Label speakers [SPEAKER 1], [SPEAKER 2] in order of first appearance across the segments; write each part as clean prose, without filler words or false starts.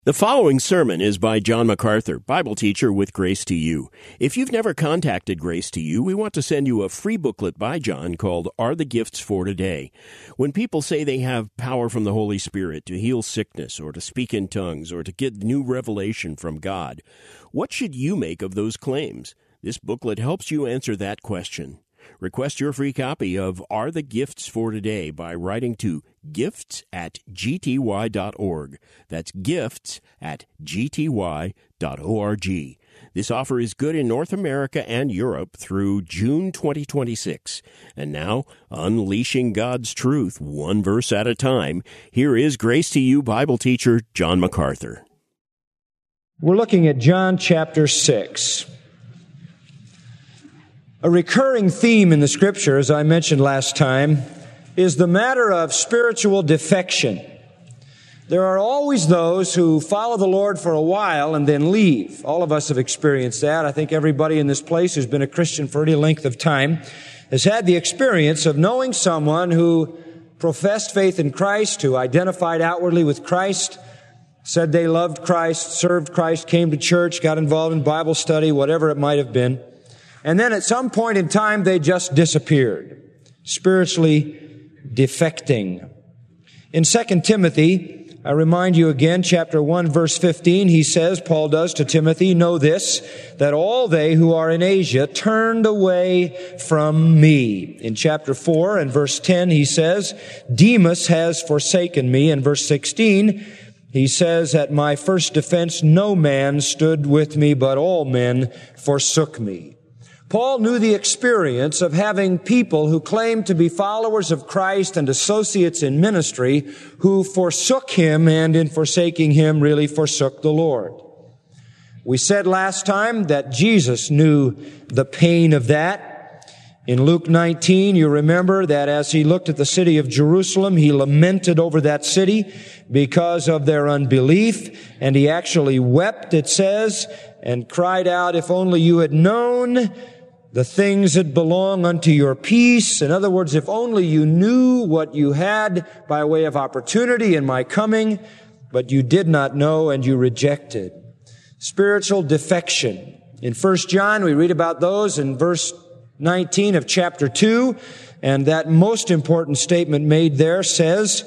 [SPEAKER 1] The following sermon is by John MacArthur, Bible teacher with Grace to You. If you've never contacted Grace to You, we want to send you a free booklet by John called Are the Gifts for Today? When people say they have power from the Holy Spirit to heal sickness or to speak in tongues or to get new revelation from God, what should you make of those claims? This booklet helps you answer that question. Request your free copy of Are the Gifts for Today by writing to gifts@gty.org. That's gifts@gty.org. This offer is good in North America and Europe through June 2026. And now, unleashing God's truth one verse at a time, here is Grace to You Bible teacher John MacArthur.
[SPEAKER 2] We're looking at John chapter 6. A recurring theme in the Scripture, as I mentioned last time, is the matter of spiritual defection. There are always those who follow the Lord for a while and then leave. All of us have experienced that. I think everybody in this place who's been a Christian for any length of time has had the experience of knowing someone who professed faith in Christ, who identified outwardly with Christ, said they loved Christ, served Christ, came to church, got involved in Bible study, whatever it might have been. And then at some point in time, they just disappeared, spiritually defecting. In 2 Timothy, I remind you again, chapter 1, verse 15, he says, Paul does to Timothy, know this, that all they who are in Asia turned away from me. In chapter 4 and verse 10, he says, Demas has forsaken me. In verse 16, he says, at my first defense, no man stood with me, but all men forsook me. Paul knew the experience of having people who claimed to be followers of Christ and associates in ministry who forsook him and in forsaking him really forsook the Lord. We said last time that Jesus knew the pain of that. In Luke 19, you remember that as he looked at the city of Jerusalem, he lamented over that city because of their unbelief, and he actually wept, it says, and cried out, if only you had known the things that belong unto your peace. In other words, if only you knew what you had by way of opportunity in my coming, but you did not know and you rejected. Spiritual defection. In 1 John, we read about those in verse 19 of chapter 2, and that most important statement made there says,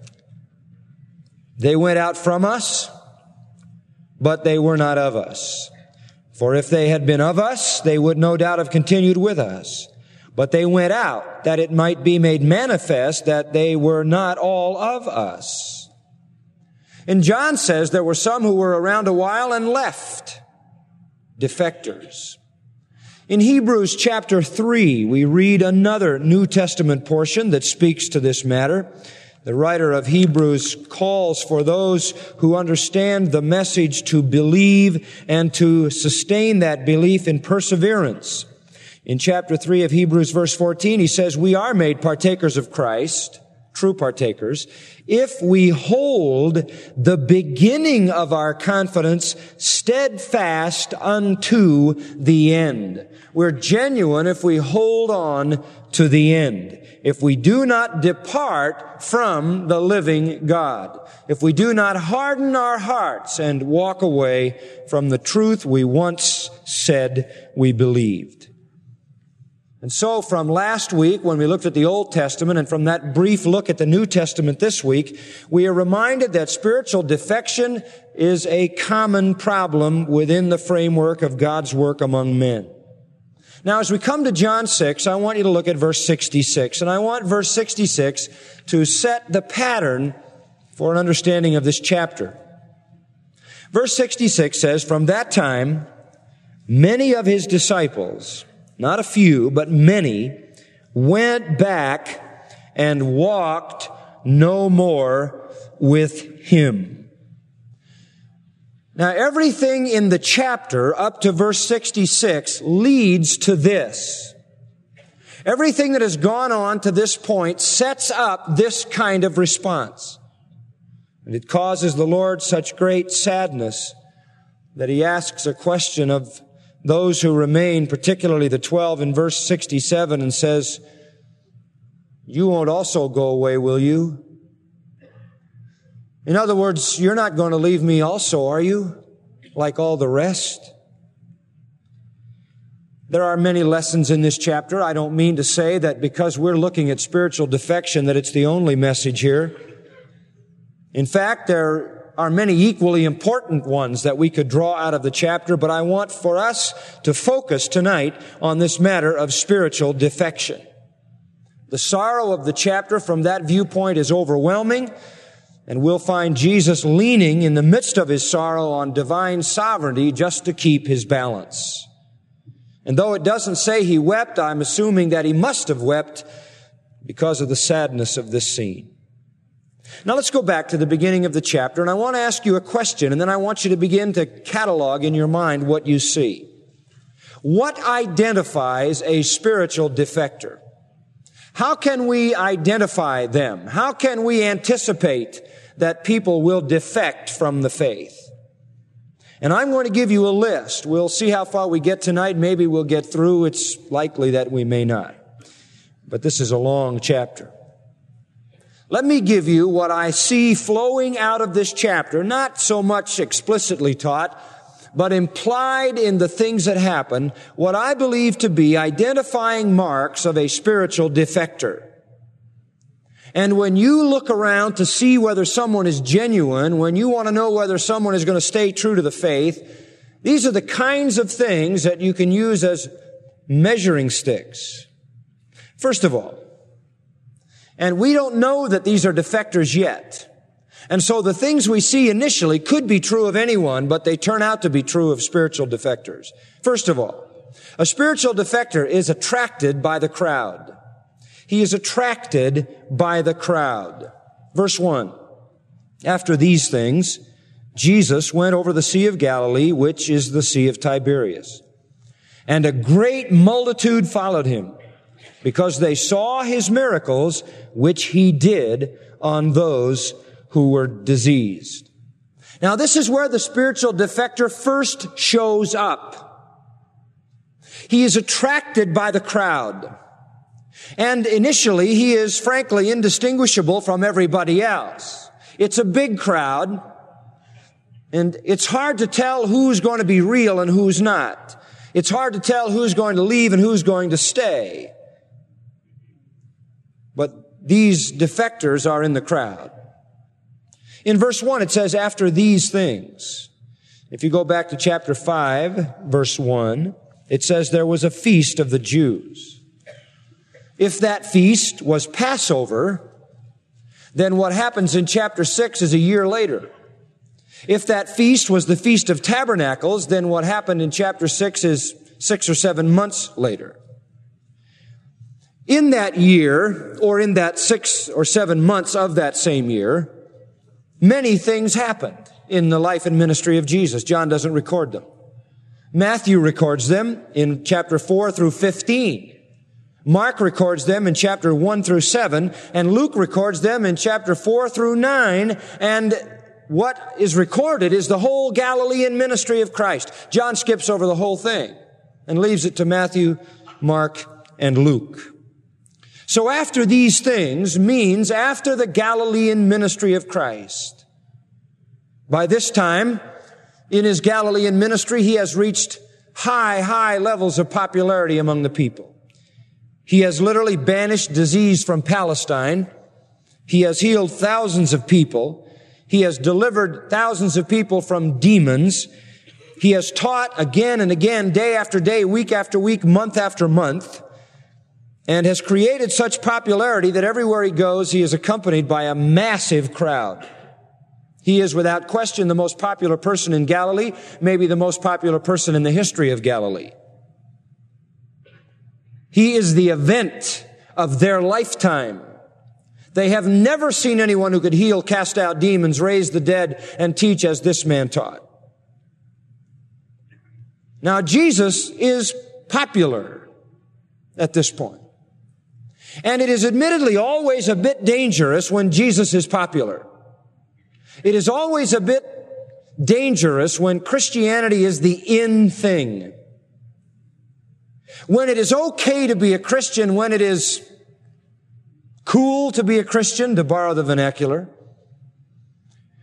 [SPEAKER 2] they went out from us, but they were not of us. For if they had been of us, they would no doubt have continued with us. But they went out, that it might be made manifest that they were not all of us. And John says there were some who were around a while and left, defectors. In Hebrews chapter 3, we read another New Testament portion that speaks to this matter. The writer of Hebrews calls for those who understand the message to believe and to sustain that belief in perseverance. In chapter 3 of Hebrews verse 14, he says, we are made partakers of Christ, true partakers, if we hold the beginning of our confidence steadfast unto the end. We're genuine if we hold on to the end. If we do not depart from the living God. If we do not harden our hearts and walk away from the truth we once said we believed. And so from last week, when we looked at the Old Testament, and from that brief look at the New Testament this week, we are reminded that spiritual defection is a common problem within the framework of God's work among men. Now, as we come to John 6, I want you to look at verse 66, and I want verse 66 to set the pattern for an understanding of this chapter. Verse 66 says, from that time, many of his disciples, not a few, but many, went back and walked no more with him. Now, everything in the chapter up to verse 66 leads to this. Everything that has gone on to this point sets up this kind of response. And it causes the Lord such great sadness that he asks a question of those who remain, particularly the 12 in verse 67, and says, you won't also go away, will you? In other words, you're not going to leave me also, are you? Like all the rest? There are many lessons in this chapter. I don't mean to say that because we're looking at spiritual defection that it's the only message here. In fact, there are many equally important ones that we could draw out of the chapter, but I want for us to focus tonight on this matter of spiritual defection. The sorrow of the chapter from that viewpoint is overwhelming, and we'll find Jesus leaning in the midst of his sorrow on divine sovereignty just to keep his balance. And though it doesn't say he wept, I'm assuming that he must have wept because of the sadness of this scene. Now let's go back to the beginning of the chapter, and I want to ask you a question, and then I want you to begin to catalog in your mind what you see. What identifies a spiritual defector? How can we identify them? How can we anticipate that people will defect from the faith? And I'm going to give you a list. We'll see how far we get tonight. Maybe we'll get through. It's likely that we may not. But this is a long chapter. Let me give you what I see flowing out of this chapter, not so much explicitly taught, but implied in the things that happen, what I believe to be identifying marks of a spiritual defector. And when you look around to see whether someone is genuine, when you want to know whether someone is going to stay true to the faith, these are the kinds of things that you can use as measuring sticks. First of all, and we don't know that these are defectors yet. And so the things we see initially could be true of anyone, but they turn out to be true of spiritual defectors. First of all, a spiritual defector is attracted by the crowd. He is attracted by the crowd. Verse 1. After these things, Jesus went over the Sea of Galilee, which is the Sea of Tiberias. And a great multitude followed him, because they saw his miracles, which he did on those who were diseased. Now, this is where the spiritual defector first shows up. He is attracted by the crowd. And initially, he is frankly indistinguishable from everybody else. It's a big crowd, and it's hard to tell who's going to be real and who's not. It's hard to tell who's going to leave and who's going to stay. But these defectors are in the crowd. In verse 1, it says, after these things. If you go back to chapter 5, verse 1, it says there was a feast of the Jews. If that feast was Passover, then what happens in chapter 6 is a year later. If that feast was the Feast of Tabernacles, then what happened in chapter 6 is 6 or 7 months later. In that year, or in that 6 or 7 months of that same year, many things happened in the life and ministry of Jesus. John doesn't record them. Matthew records them in chapter 4 through 15. Mark records them in chapter 1 through 7, and Luke records them in chapter 4 through 9, and what is recorded is the whole Galilean ministry of Christ. John skips over the whole thing and leaves it to Matthew, Mark, and Luke. So after these things means after the Galilean ministry of Christ. By this time, in his Galilean ministry, he has reached high levels of popularity among the people. He has literally banished disease from Palestine. He has healed thousands of people. He has delivered thousands of people from demons. He has taught again and again, day after day, week after week, month after month, and has created such popularity that everywhere he goes, he is accompanied by a massive crowd. He is without question the most popular person in Galilee, maybe the most popular person in the history of Galilee. He is the event of their lifetime. They have never seen anyone who could heal, cast out demons, raise the dead, and teach as this man taught. Now, Jesus is popular at this point. And it is admittedly always a bit dangerous when Jesus is popular. It is always a bit dangerous when Christianity is the in thing. When it is okay to be a Christian, when it is cool to be a Christian, to borrow the vernacular,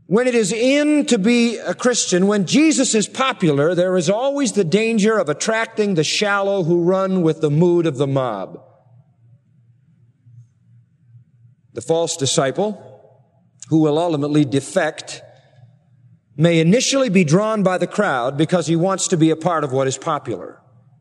[SPEAKER 2] When it is in to be a Christian, when Jesus is popular, there is always the danger of attracting the shallow who run with the mood of the mob. The false disciple, who will ultimately defect, may initially be drawn by the crowd because he wants to be a part of what is popular.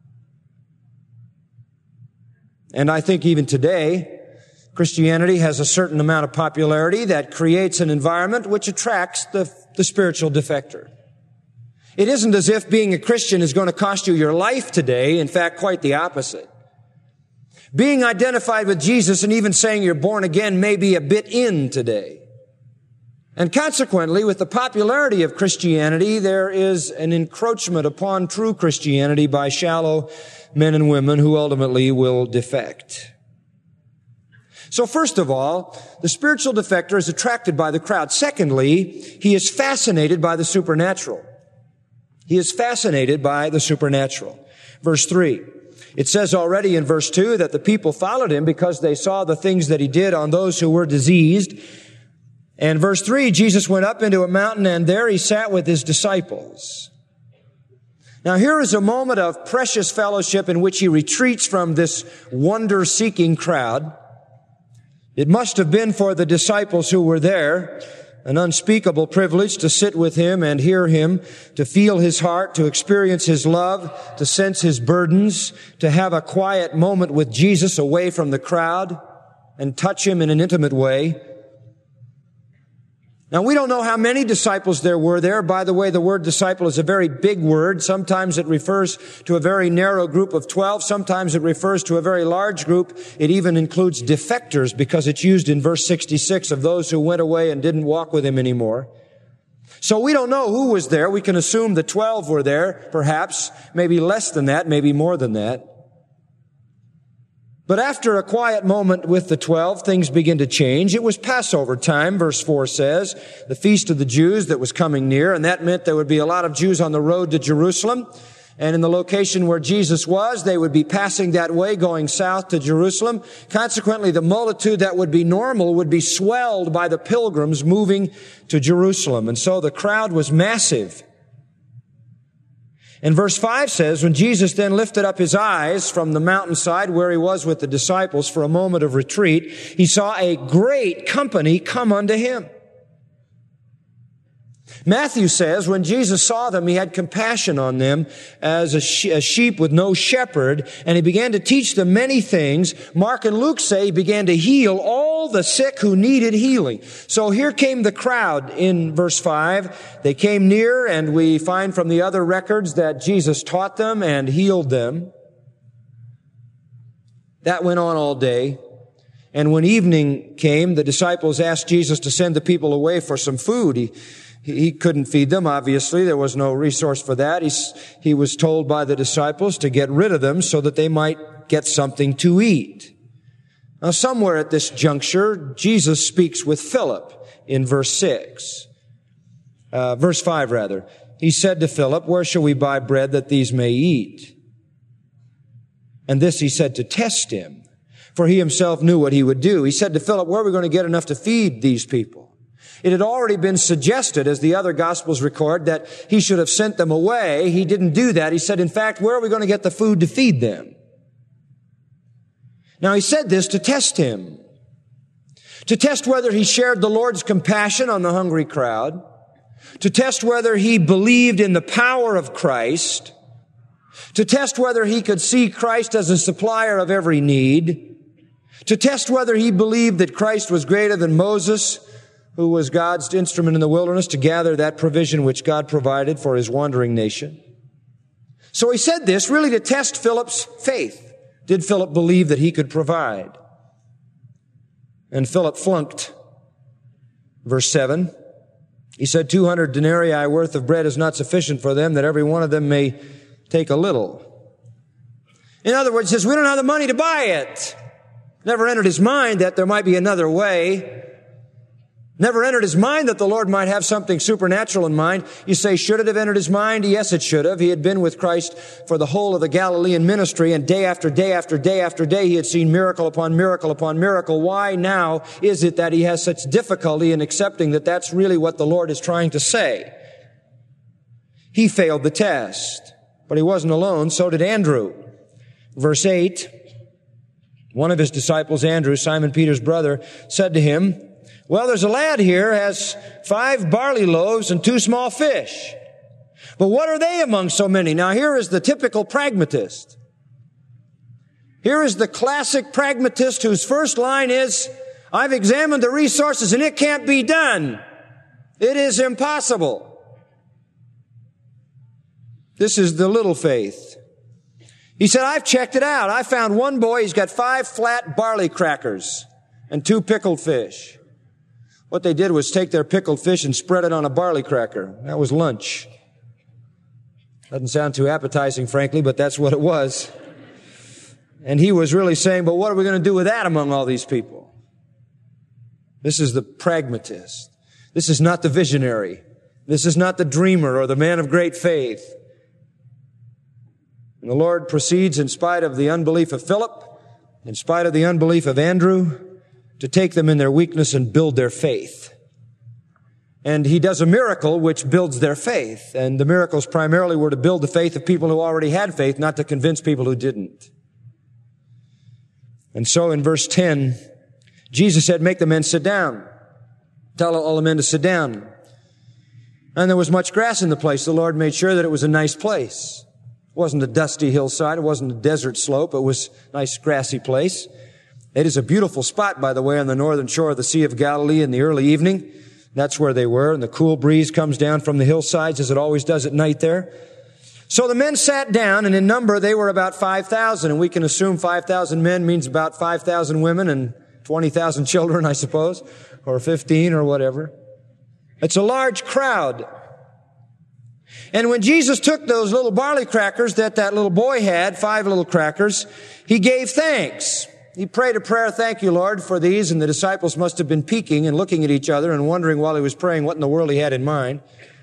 [SPEAKER 2] And I think even today, Christianity has a certain amount of popularity that creates an environment which attracts the spiritual defector. It isn't as if being a Christian is going to cost you your life today. In fact, quite the opposite. Being identified with Jesus and even saying you're born again may be a bit in today. And consequently, with the popularity of Christianity, there is an encroachment upon true Christianity by shallow men and women who ultimately will defect. So first of all, the spiritual defector is attracted by the crowd. Secondly, he is fascinated by the supernatural. He is fascinated by the supernatural. Verse 3. It says already in verse 2 that the people followed him because they saw the things that he did on those who were diseased. And verse 3, Jesus went up into a mountain and there he sat with his disciples. Now here is a moment of precious fellowship in which he retreats from this wonder-seeking crowd. It must have been for the disciples who were there an unspeakable privilege to sit with him and hear him, to feel his heart, to experience his love, to sense his burdens, to have a quiet moment with Jesus away from the crowd and touch him in an intimate way. Now, we don't know how many disciples there were there. By the way, the word disciple is a very big word. Sometimes it refers to a very narrow group of 12. Sometimes it refers to a very large group. It even includes defectors because it's used in verse 66 of those who went away and didn't walk with him anymore. So we don't know who was there. We can assume the 12 were there, perhaps, maybe less than that, maybe more than that. But after a quiet moment with the 12, things begin to change. It was Passover time, verse 4 says, the feast of the Jews that was coming near, and that meant there would be a lot of Jews on the road to Jerusalem. And in the location where Jesus was, they would be passing that way, going south to Jerusalem. Consequently, the multitude that would be normal would be swelled by the pilgrims moving to Jerusalem. And so the crowd was massive. And verse 5 says, when Jesus then lifted up his eyes from the mountainside where he was with the disciples for a moment of retreat, he saw a great company come unto him. Matthew says, when Jesus saw them, he had compassion on them as a sheep with no shepherd, and he began to teach them many things. Mark and Luke say he began to heal all the sick who needed healing. So here came the crowd in verse 5. They came near, and we find from the other records that Jesus taught them and healed them. That went on all day. And when evening came, the disciples asked Jesus to send the people away for some food. He couldn't feed them, obviously. There was no resource for that. He was told by the disciples to get rid of them so that they might get something to eat. Now, somewhere at this juncture, Jesus speaks with Philip in verse 5 rather. He said to Philip, where shall we buy bread that these may eat? And this he said to test him, for he himself knew what he would do. He said to Philip, where are we going to get enough to feed these people? It had already been suggested, as the other Gospels record, that he should have sent them away. He didn't do that. He said, in fact, where are we going to get the food to feed them? Now, he said this to test him, to test whether he shared the Lord's compassion on the hungry crowd, to test whether he believed in the power of Christ, to test whether he could see Christ as a supplier of every need, to test whether he believed that Christ was greater than Moses, who was God's instrument in the wilderness to gather that provision which God provided for his wandering nation. So he said this really to test Philip's faith. Did Philip believe that he could provide? And Philip flunked. Verse 7, he said, 200 denarii worth of bread is not sufficient for them, that every one of them may take a little. In other words, he says, we don't have the money to buy it. Never entered his mind that there might be another way. Never entered his mind that the Lord might have something supernatural in mind. You say, should it have entered his mind? Yes, it should have. He had been with Christ for the whole of the Galilean ministry, and day after day after day after day, he had seen miracle upon miracle upon miracle. Why now is it that he has such difficulty in accepting that that's really what the Lord is trying to say? He failed the test, but he wasn't alone. So did Andrew. Verse 8, one of his disciples, Andrew, Simon Peter's brother, said to him, well, there's a lad here has 5 barley loaves and 2 small fish. But what are they among so many? Now here is the typical pragmatist. Here is the classic pragmatist whose first line is, I've examined the resources and it can't be done. It is impossible. This is the little faith. He said, I've checked it out. I found one boy, he's got 5 flat barley crackers and 2 pickled fish. What they did was take their pickled fish and spread it on a barley cracker. That was lunch. Doesn't sound too appetizing, frankly, but that's what it was. And he was really saying, but what are we going to do with that among all these people? This is the pragmatist. This is not the visionary. This is not the dreamer or the man of great faith. And the Lord proceeds, in spite of the unbelief of Philip, in spite of the unbelief of Andrew, to take them in their weakness and build their faith. And he does a miracle which builds their faith. And the miracles primarily were to build the faith of people who already had faith, not to convince people who didn't. And so in verse 10, Jesus said, make the men sit down. Tell all the men to sit down. And there was much grass in the place. The Lord made sure that it was a nice place. It wasn't a dusty hillside. It wasn't a desert slope. It was a nice grassy place. It is a beautiful spot, by the way, on the northern shore of the Sea of Galilee in the early evening. That's where they were, and the cool breeze comes down from the hillsides as it always does at night there. So the men sat down, and in number they were about 5,000, and we can assume 5,000 men means about 5,000 women and 20,000 children, I suppose, or 15 or whatever. It's a large crowd. And when Jesus took those little barley crackers that little boy had, 5 little crackers, he gave thanks. He prayed a prayer, thank you, Lord, for these, and the disciples must have been peeking and looking at each other and wondering while he was praying what in the world he had in mind.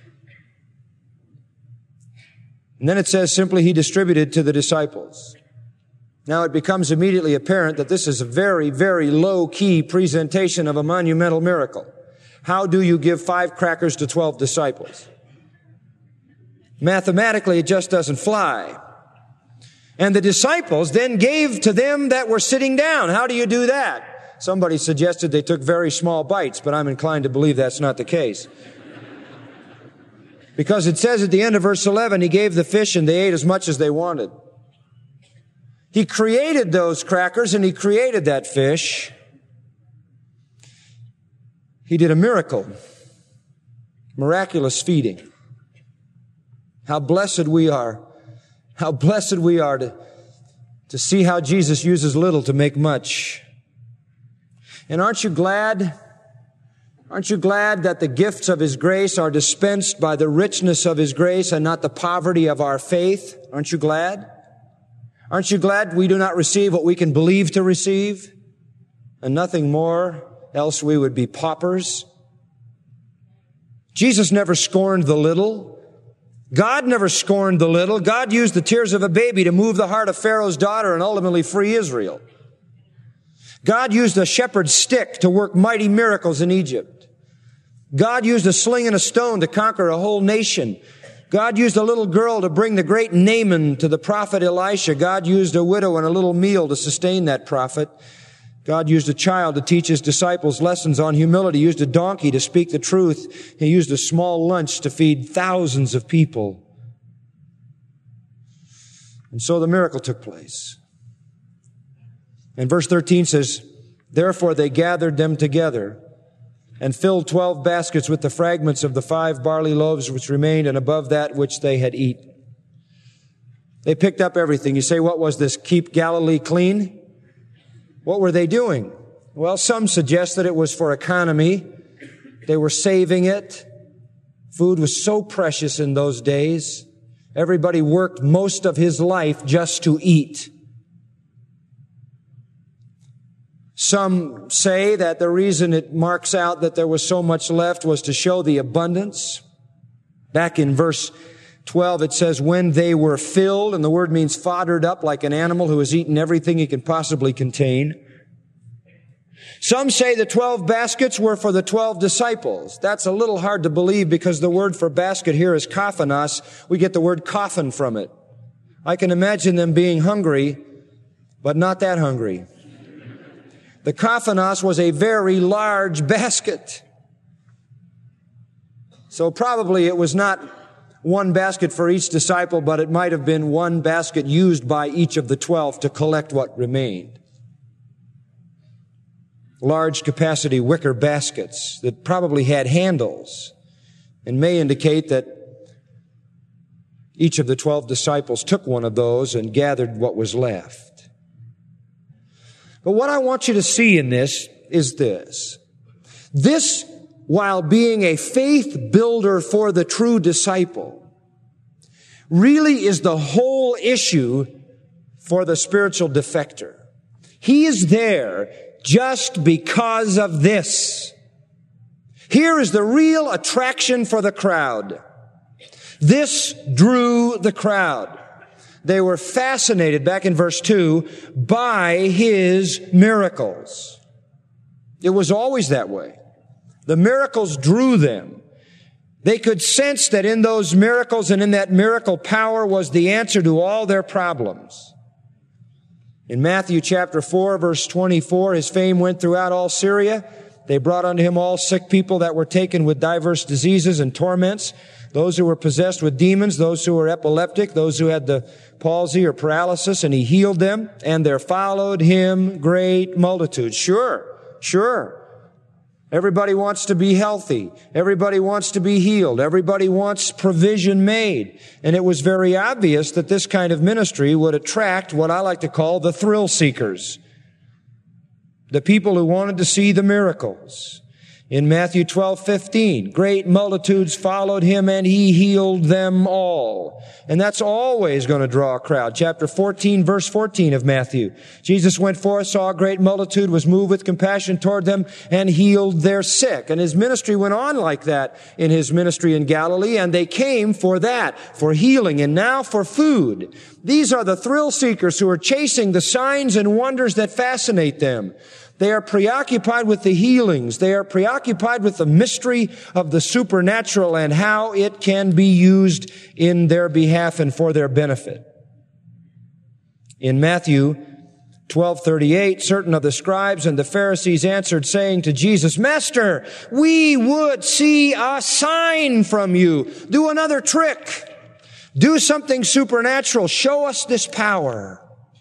[SPEAKER 2] And then it says simply he distributed to the disciples. Now it becomes immediately apparent that this is a very, very low-key presentation of a monumental miracle. How do you give 5 crackers to 12 disciples? Mathematically, it just doesn't fly. And the disciples then gave to them that were sitting down. How do you do that? Somebody suggested they took very small bites, but I'm inclined to believe that's not the case. Because it says at the end of verse 11, he gave the fish and they ate as much as they wanted. He created those crackers and he created that fish. He did a miracle. Miraculous feeding. How blessed we are. How blessed we are to see how Jesus uses little to make much. And aren't you glad? Aren't you glad that the gifts of His grace are dispensed by the richness of His grace and not the poverty of our faith? Aren't you glad? Aren't you glad we do not receive what we can believe to receive? And nothing more, else we would be paupers. Jesus never scorned the little. God never scorned the little. God used the tears of a baby to move the heart of Pharaoh's daughter and ultimately free Israel. God used a shepherd's stick to work mighty miracles in Egypt. God used a sling and a stone to conquer a whole nation. God used a little girl to bring the great Naaman to the prophet Elisha. God used a widow and a little meal to sustain that prophet. God used a child to teach His disciples lessons on humility. He used a donkey to speak the truth. He used a small lunch to feed thousands of people. And so the miracle took place. And verse 13 says, therefore they gathered them together and filled 12 baskets with the fragments of the 5 barley loaves which remained and above that which they had eaten. They picked up everything. You say, what was this? Keep Galilee clean? What were they doing? Well, some suggest that it was for economy. They were saving it. Food was so precious in those days. Everybody worked most of his life just to eat. Some say that the reason it marks out that there was so much left was to show the abundance. Back in verse 12, it says, when they were filled, and the word means foddered up like an animal who has eaten everything he can possibly contain. Some say the 12 baskets were for the 12 disciples. That's a little hard to believe because the word for basket here is kophanos. We get the word coffin from it. I can imagine them being hungry, but not that hungry. The kophanos was a very large basket. So probably it was not one basket for each disciple, but it might have been one basket used by each of the 12 to collect what remained. Large capacity wicker baskets that probably had handles and may indicate that each of the 12 disciples took one of those and gathered what was left. But what I want you to see in this is this. This, while being a faith builder for the true disciple, really is the whole issue for the spiritual defector. He is there just because of this. Here is the real attraction for the crowd. This drew the crowd. They were fascinated, back in verse 2, by his miracles. It was always that way. The miracles drew them. They could sense that in those miracles and in that miracle power was the answer to all their problems. In Matthew chapter 4, verse 24, his fame went throughout all Syria. They brought unto him all sick people that were taken with diverse diseases and torments, those who were possessed with demons, those who were epileptic, those who had the palsy or paralysis, and he healed them. And there followed him great multitudes. Sure. Everybody wants to be healthy. Everybody wants to be healed. Everybody wants provision made. And it was very obvious that this kind of ministry would attract what I like to call the thrill seekers. The people who wanted to see the miracles. In Matthew 12:15, great multitudes followed him and he healed them all. And that's always going to draw a crowd. Chapter 14, verse 14 of Matthew. Jesus went forth, saw a great multitude, was moved with compassion toward them, and healed their sick. And his ministry went on like that in his ministry in Galilee, and they came for that, for healing, and now for food. These are the thrill seekers who are chasing the signs and wonders that fascinate them. They are preoccupied with the healings. They are preoccupied with the mystery of the supernatural and how it can be used in their behalf and for their benefit. In Matthew 12:38, certain of the scribes and the Pharisees answered, saying to Jesus, Master, we would see a sign from you. Do another trick. Do something supernatural. Show us this power.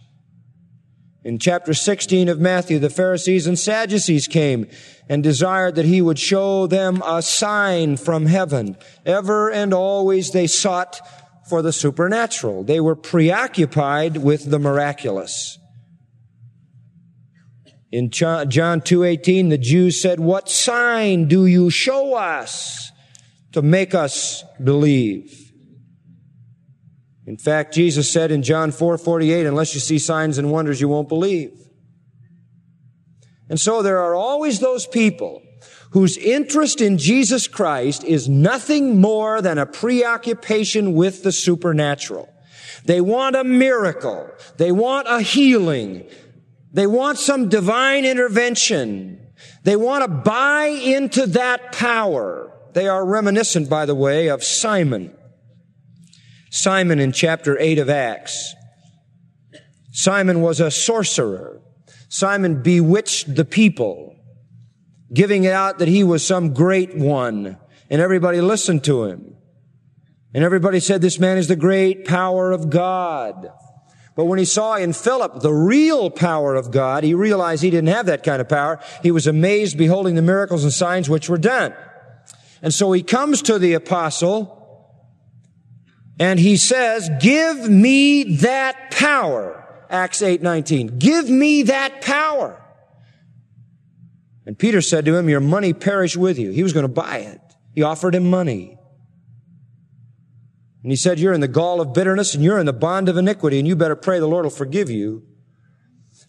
[SPEAKER 2] In chapter 16 of Matthew, the Pharisees and Sadducees came and desired that he would show them a sign from heaven. Ever and always they sought for the supernatural. They were preoccupied with the miraculous. In John 2:18, the Jews said, what sign do you show us to make us believe? In fact, Jesus said in John 4:48, unless you see signs and wonders, you won't believe. And so there are always those people whose interest in Jesus Christ is nothing more than a preoccupation with the supernatural. They want a miracle. They want a healing. They want some divine intervention. They want to buy into that power. They are reminiscent, by the way, of Simon. Simon in chapter 8 of Acts. Simon was a sorcerer. Simon bewitched the people, giving it out that he was some great one. And everybody listened to him. And everybody said, this man is the great power of God. But when he saw in Philip the real power of God, he realized he didn't have that kind of power. He was amazed beholding the miracles and signs which were done. And so he comes to the apostle and he says, give me that power. Acts 8:19. Give me that power. And Peter said to him, your money perish with you. He was going to buy it. He offered him money. And he said, you're in the gall of bitterness and you're in the bond of iniquity and you better pray the Lord will forgive you.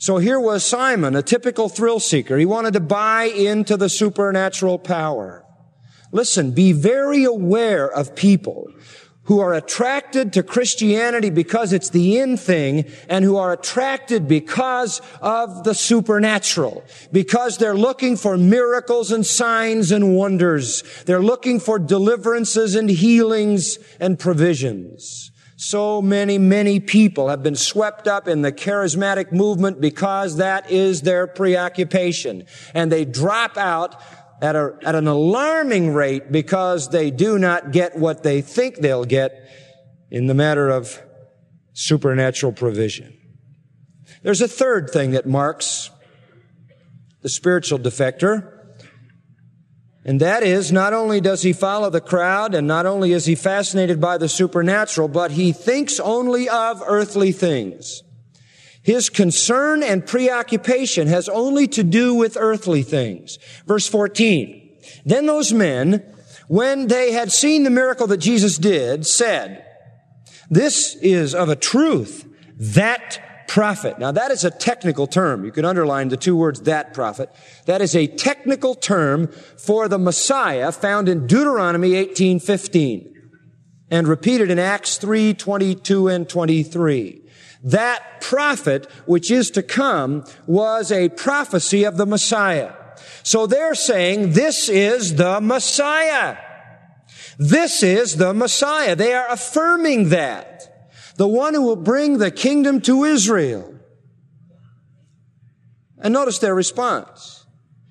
[SPEAKER 2] So here was Simon, a typical thrill seeker. He wanted to buy into the supernatural power. Listen, be very aware of people who are attracted to Christianity because it's the in thing, and who are attracted because of the supernatural, because they're looking for miracles and signs and wonders. They're looking for deliverances and healings and provisions. So many people have been swept up in the charismatic movement because that is their preoccupation, and they drop out at an alarming rate because they do not get what they think they'll get in the matter of supernatural provision. There's a third thing that marks the spiritual defector, and that is, not only does he follow the crowd, and not only is he fascinated by the supernatural, but he thinks only of earthly things. His concern and preoccupation has only to do with earthly things. Verse 14, then those men, when they had seen the miracle that Jesus did, said, this is of a truth that prophet. Now that is a technical term. You can underline the two words, that prophet. That is a technical term for the Messiah found in Deuteronomy 18:15 and repeated in Acts 3:22 and 23. That prophet, which is to come, was a prophecy of the Messiah. So they're saying, this is the Messiah. This is the Messiah. They are affirming that. The one who will bring the kingdom to Israel. And notice their response.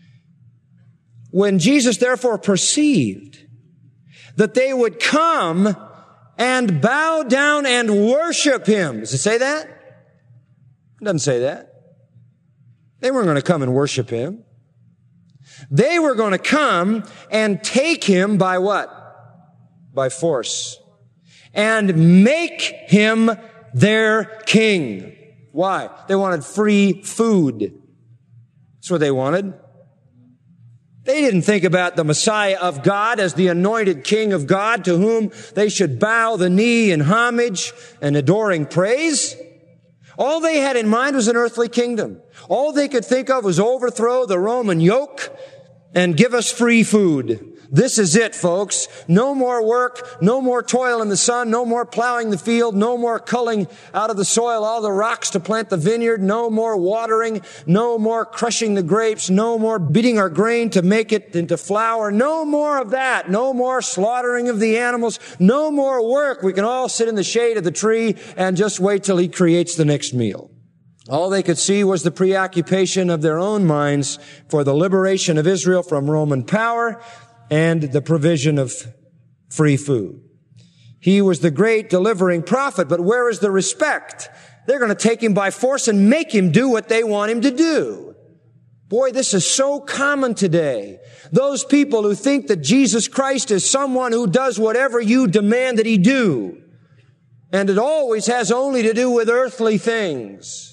[SPEAKER 2] When Jesus therefore perceived that they would come and bow down and worship him. Does it say that? It doesn't say that. They weren't going to come and worship him. They were going to come and take him by what? By force. And make him their king. Why? They wanted free food. That's what they wanted. They didn't think about the Messiah of God as the anointed King of God to whom they should bow the knee in homage and adoring praise. All they had in mind was an earthly kingdom. All they could think of was overthrow the Roman yoke and give us free food. This is it, folks. No more work, no more toil in the sun, no more plowing the field, no more culling out of the soil all the rocks to plant the vineyard, no more watering, no more crushing the grapes, no more beating our grain to make it into flour, no more of that, no more slaughtering of the animals, no more work. We can all sit in the shade of the tree and just wait till he creates the next meal. All they could see was the preoccupation of their own minds for the liberation of Israel from Roman power and the provision of free food. He was the great delivering prophet, but where is the respect? They're going to take him by force and make him do what they want him to do. Boy, this is so common today. Those people who think that Jesus Christ is someone who does whatever you demand that he do. And it always has only to do with earthly things.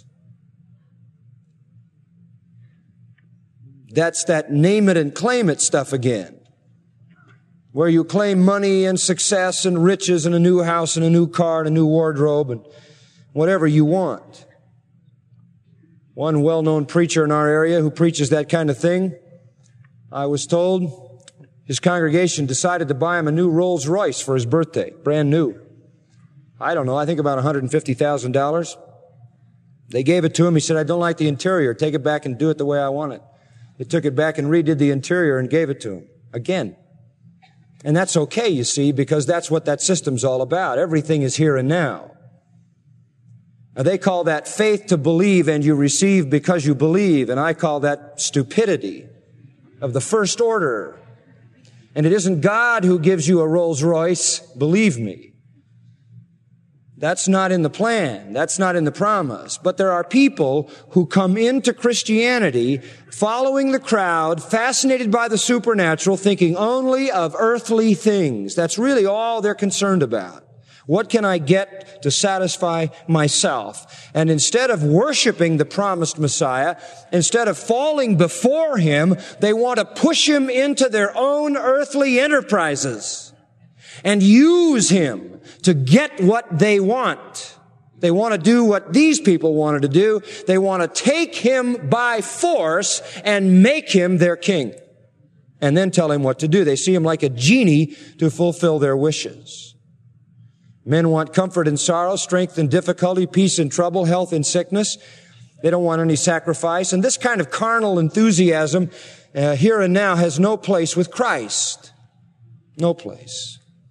[SPEAKER 2] That's that name it and claim it stuff again, where you claim money and success and riches and a new house and a new car and a new wardrobe and whatever you want. One well-known preacher in our area who preaches that kind of thing, I was told his congregation decided to buy him a new Rolls Royce for his birthday, brand new. I don't know, I think about $150,000. They gave it to him. He said, I don't like the interior. Take it back and do it the way I want it. They took it back and redid the interior and gave it to him again. And that's okay, you see, because that's what that system's all about. Everything is here and now. Now, they call that faith to believe and you receive because you believe, and I call that stupidity of the first order. And it isn't God who gives you a Rolls Royce, believe me. That's not in the plan. That's not in the promise. But there are people who come into Christianity following the crowd, fascinated by the supernatural, thinking only of earthly things. That's really all they're concerned about. What can I get to satisfy myself? And instead of worshiping the promised Messiah, instead of falling before him, they want to push him into their own earthly enterprises and use him to get what they want. They want to do what these people wanted to do. They want to take him by force and make him their king. And then tell him what to do. They see him like a genie to fulfill their wishes. Men want comfort in sorrow, strength in difficulty, peace in trouble, health in sickness. They don't want any sacrifice. And this kind of carnal enthusiasm here and now has no place with Christ. No place.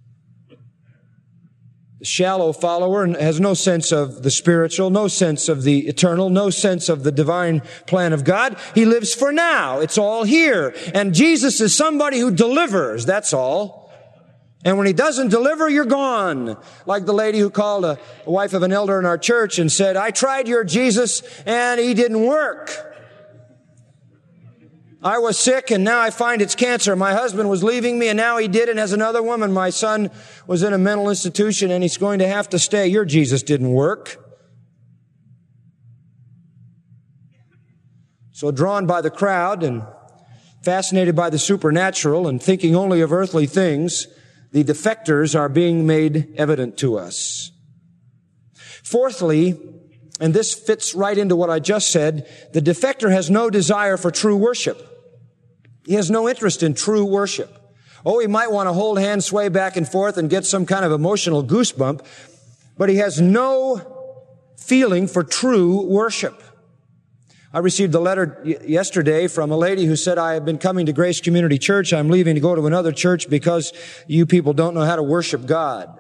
[SPEAKER 2] The shallow follower has no sense of the spiritual, no sense of the eternal, no sense of the divine plan of God. He lives for now. It's all here. And Jesus is somebody who delivers. That's all. And when he doesn't deliver, you're gone. Like the lady who called a wife of an elder in our church and said, I tried your Jesus and he didn't work. I was sick and now I find it's cancer. My husband was leaving me and now he did and has another woman. My son was in a mental institution and he's going to have to stay. Your Jesus didn't work. So drawn by the crowd and fascinated by the supernatural and thinking only of earthly things, the defectors are being made evident to us. Fourthly, and this fits right into what I just said, the defector has no desire for true worship. He has no interest in true worship. Oh, he might want to hold hands, sway back and forth and get some kind of emotional goosebump, but he has no feeling for true worship. I received a letter yesterday from a lady who said, I have been coming to Grace Community Church. I'm leaving to go to another church because you people don't know how to worship God.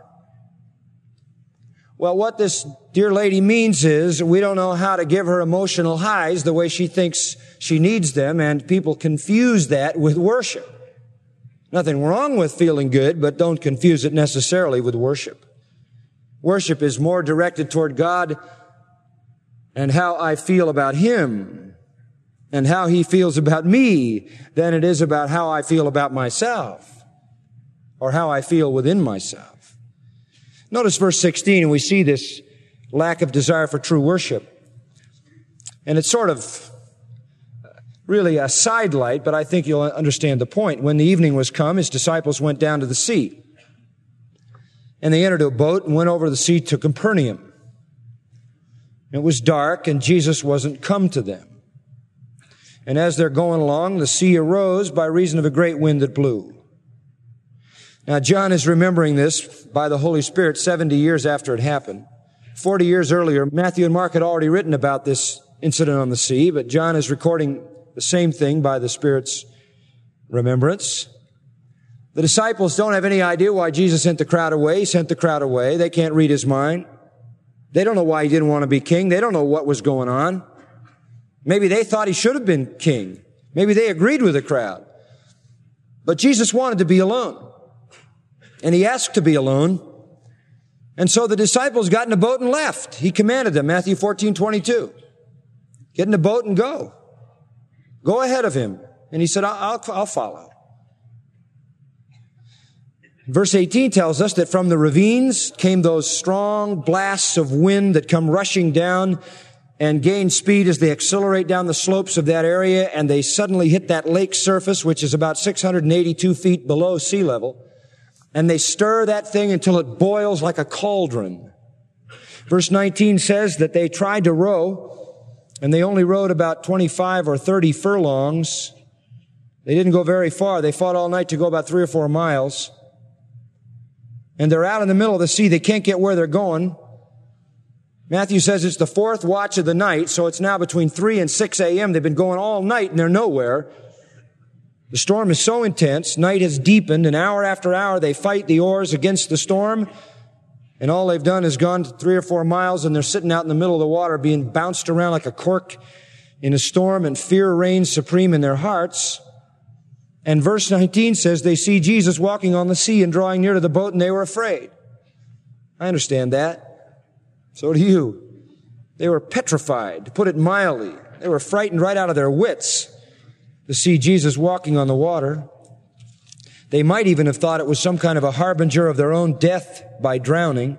[SPEAKER 2] Well, what this dear lady means is we don't know how to give her emotional highs the way she thinks she needs them, and people confuse that with worship. Nothing wrong with feeling good, but don't confuse it necessarily with worship. Worship is more directed toward God and how I feel about Him and how He feels about me than it is about how I feel about myself or how I feel within myself. Notice verse 16, and we see this lack of desire for true worship. And it's sort of really a sidelight, but I think you'll understand the point. When the evening was come, his disciples went down to the sea. And they entered a boat and went over the sea to Capernaum. It was dark, and Jesus wasn't come to them. And as they're going along, the sea arose by reason of a great wind that blew. Now, John is remembering this by the Holy Spirit 70 years after it happened. 40 years earlier, Matthew and Mark had already written about this incident on the sea, but John is recording the same thing by the Spirit's remembrance. The disciples don't have any idea why Jesus sent the crowd away. He sent the crowd away. They can't read his mind. They don't know why he didn't want to be king. They don't know what was going on. Maybe they thought he should have been king. Maybe they agreed with the crowd. But Jesus wanted to be alone. And he asked to be alone. And so the disciples got in a boat and left. He commanded them, Matthew 14:22. Get in a boat and go. Go ahead of him. And he said, I'll follow. Verse 18 tells us that from the ravines came those strong blasts of wind that come rushing down and gain speed as they accelerate down the slopes of that area, and they suddenly hit that lake surface, which is about 682 feet below sea level. And they stir that thing until it boils like a cauldron. Verse 19 says that they tried to row, and they only rowed about 25 or 30 furlongs. They didn't go very far. They fought all night to go about 3 or 4 miles. And they're out in the middle of the sea. They can't get where they're going. Matthew says it's the 4th watch of the night, so it's now between 3 and 6 a.m. They've been going all night, and they're nowhere. The storm is so intense, night has deepened, and hour after hour they fight the oars against the storm, and all they've done is gone 3 or 4 miles, and they're sitting out in the middle of the water being bounced around like a cork in a storm, and fear reigns supreme in their hearts. And verse 19 says they see Jesus walking on the sea and drawing near to the boat, and they were afraid. I understand that. So do you. They were petrified, to put it mildly. They were frightened right out of their wits to see Jesus walking on the water. They might even have thought it was some kind of a harbinger of their own death by drowning.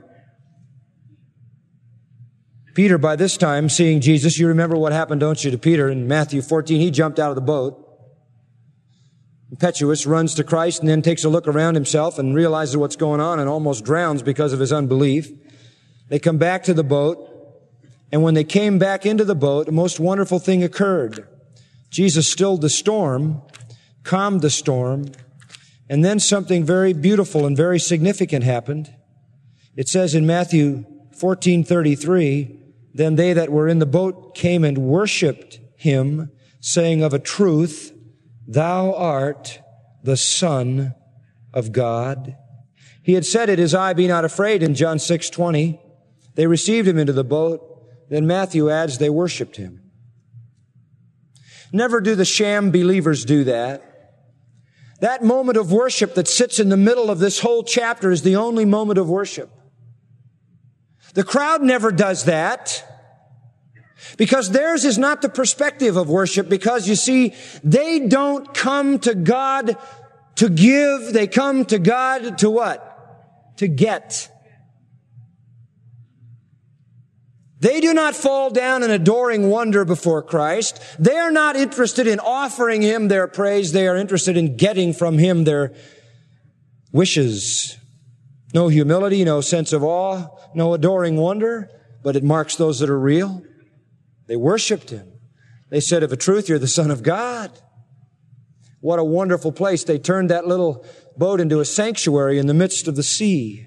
[SPEAKER 2] Peter, by this time, seeing Jesus, you remember what happened, don't you, to Peter in Matthew 14? He jumped out of the boat. Impetuous, runs to Christ and then takes a look around himself and realizes what's going on and almost drowns because of his unbelief. They come back to the boat, and when they came back into the boat, a most wonderful thing occurred. Jesus stilled the storm, calmed the storm, and then something very beautiful and very significant happened. It says in Matthew 14:33, then they that were in the boat came and worshiped him, saying, of a truth, thou art the Son of God. He had said, it is I, be not afraid, in John 6:20. They received him into the boat. Then Matthew adds, they worshiped him. Never do the sham believers do that. That moment of worship that sits in the middle of this whole chapter is the only moment of worship. The crowd never does that, because theirs is not the perspective of worship, because you see, they don't come to God to give, they come to God to what? To get. They do not fall down in adoring wonder before Christ. They are not interested in offering him their praise. They are interested in getting from him their wishes. No humility, no sense of awe, no adoring wonder, but it marks those that are real. They worshiped him. They said, of a truth, you're the Son of God. What a wonderful place. They turned that little boat into a sanctuary in the midst of the sea.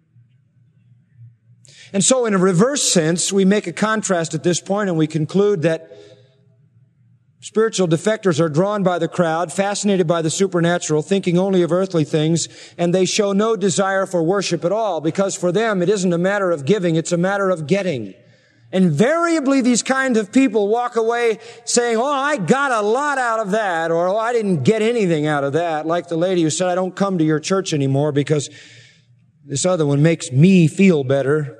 [SPEAKER 2] And so in a reverse sense, we make a contrast at this point and we conclude that spiritual defectors are drawn by the crowd, fascinated by the supernatural, thinking only of earthly things, and they show no desire for worship at all, because for them it isn't a matter of giving, it's a matter of getting. Invariably, these kinds of people walk away saying, oh, I got a lot out of that, or oh, I didn't get anything out of that, like the lady who said, I don't come to your church anymore because this other one makes me feel better.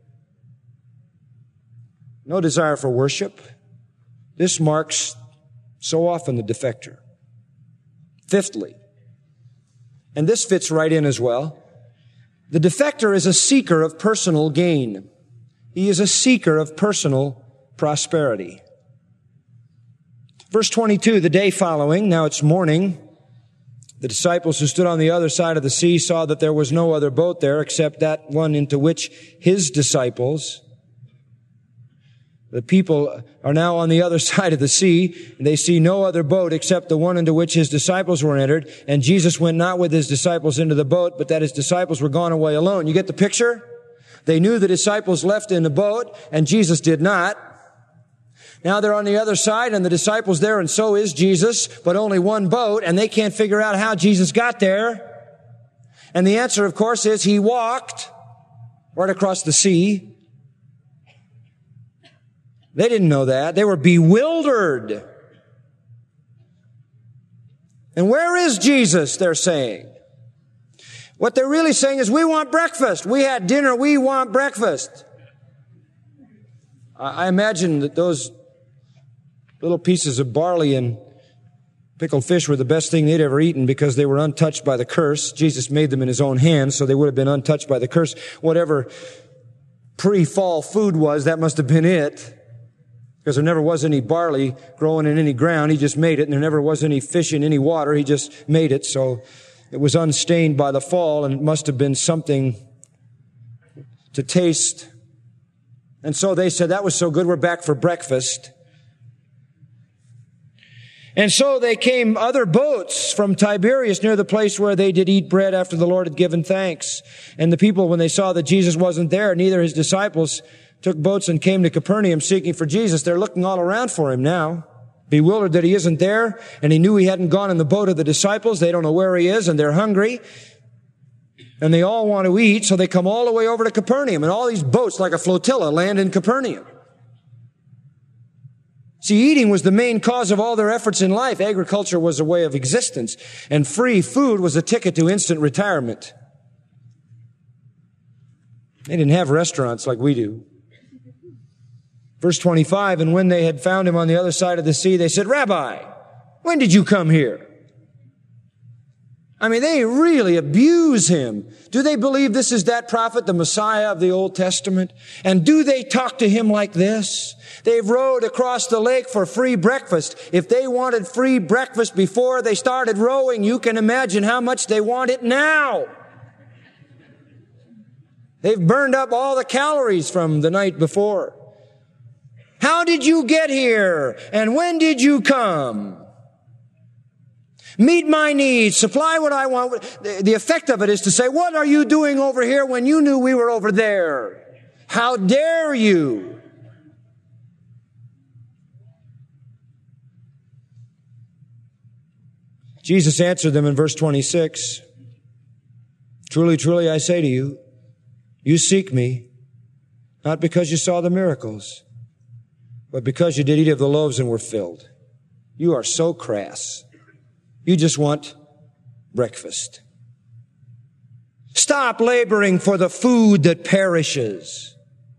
[SPEAKER 2] No desire for worship. This marks so often the defector. Fifthly, and this fits right in as well, the defector is a seeker of personal gain. He is a seeker of personal prosperity. Verse 22, the day following, now it's morning, the disciples who stood on the other side of the sea saw that there was no other boat there except that one into which his disciples, the people are now on the other side of the sea, and they see no other boat except the one into which his disciples were entered, and Jesus went not with his disciples into the boat, but that his disciples were gone away alone. You get the picture? They knew the disciples left in the boat, and Jesus did not. Now they're on the other side, and the disciples there, and so is Jesus, but only one boat, and they can't figure out how Jesus got there. And the answer, of course, is he walked right across the sea. They didn't know that. They were bewildered. And where is Jesus, they're saying? What they're really saying is, we want breakfast. We had dinner. We want breakfast. I imagine that those little pieces of barley and pickled fish were the best thing they'd ever eaten, because they were untouched by the curse. Jesus made them in his own hands, so they would have been untouched by the curse. Whatever pre-fall food was, that must have been it. Because there never was any barley growing in any ground. He just made it. And there never was any fish in any water. He just made it. So it was unstained by the fall, and it must have been something to taste. And so they said, that was so good, we're back for breakfast. And so they came other boats from Tiberias near the place where they did eat bread after the Lord had given thanks. And the people, when they saw that Jesus wasn't there, neither his disciples, took boats and came to Capernaum seeking for Jesus. They're looking all around for him now, bewildered that he isn't there, and he knew he hadn't gone in the boat of the disciples. They don't know where he is, and they're hungry, and they all want to eat, so they come all the way over to Capernaum, and all these boats, like a flotilla, land in Capernaum. See, eating was the main cause of all their efforts in life. Agriculture was a way of existence, and free food was a ticket to instant retirement. They didn't have restaurants like we do. Verse 25, and when they had found him on the other side of the sea, they said, Rabbi, when did you come here? I mean, they really abuse him. Do they believe this is that prophet, the Messiah of the Old Testament? And do they talk to him like this? They've rowed across the lake for free breakfast. If they wanted free breakfast before they started rowing, you can imagine how much they want it now. They've burned up all the calories from the night before. How did you get here? And when did you come? Meet my needs, supply what I want. The effect of it is to say, what are you doing over here when you knew we were over there? How dare you? Jesus answered them in verse 26. Truly, truly, I say to you, you seek me, not because you saw the miracles, but because you did eat of the loaves and were filled. You are so crass. You just want breakfast. Stop laboring for the food that perishes.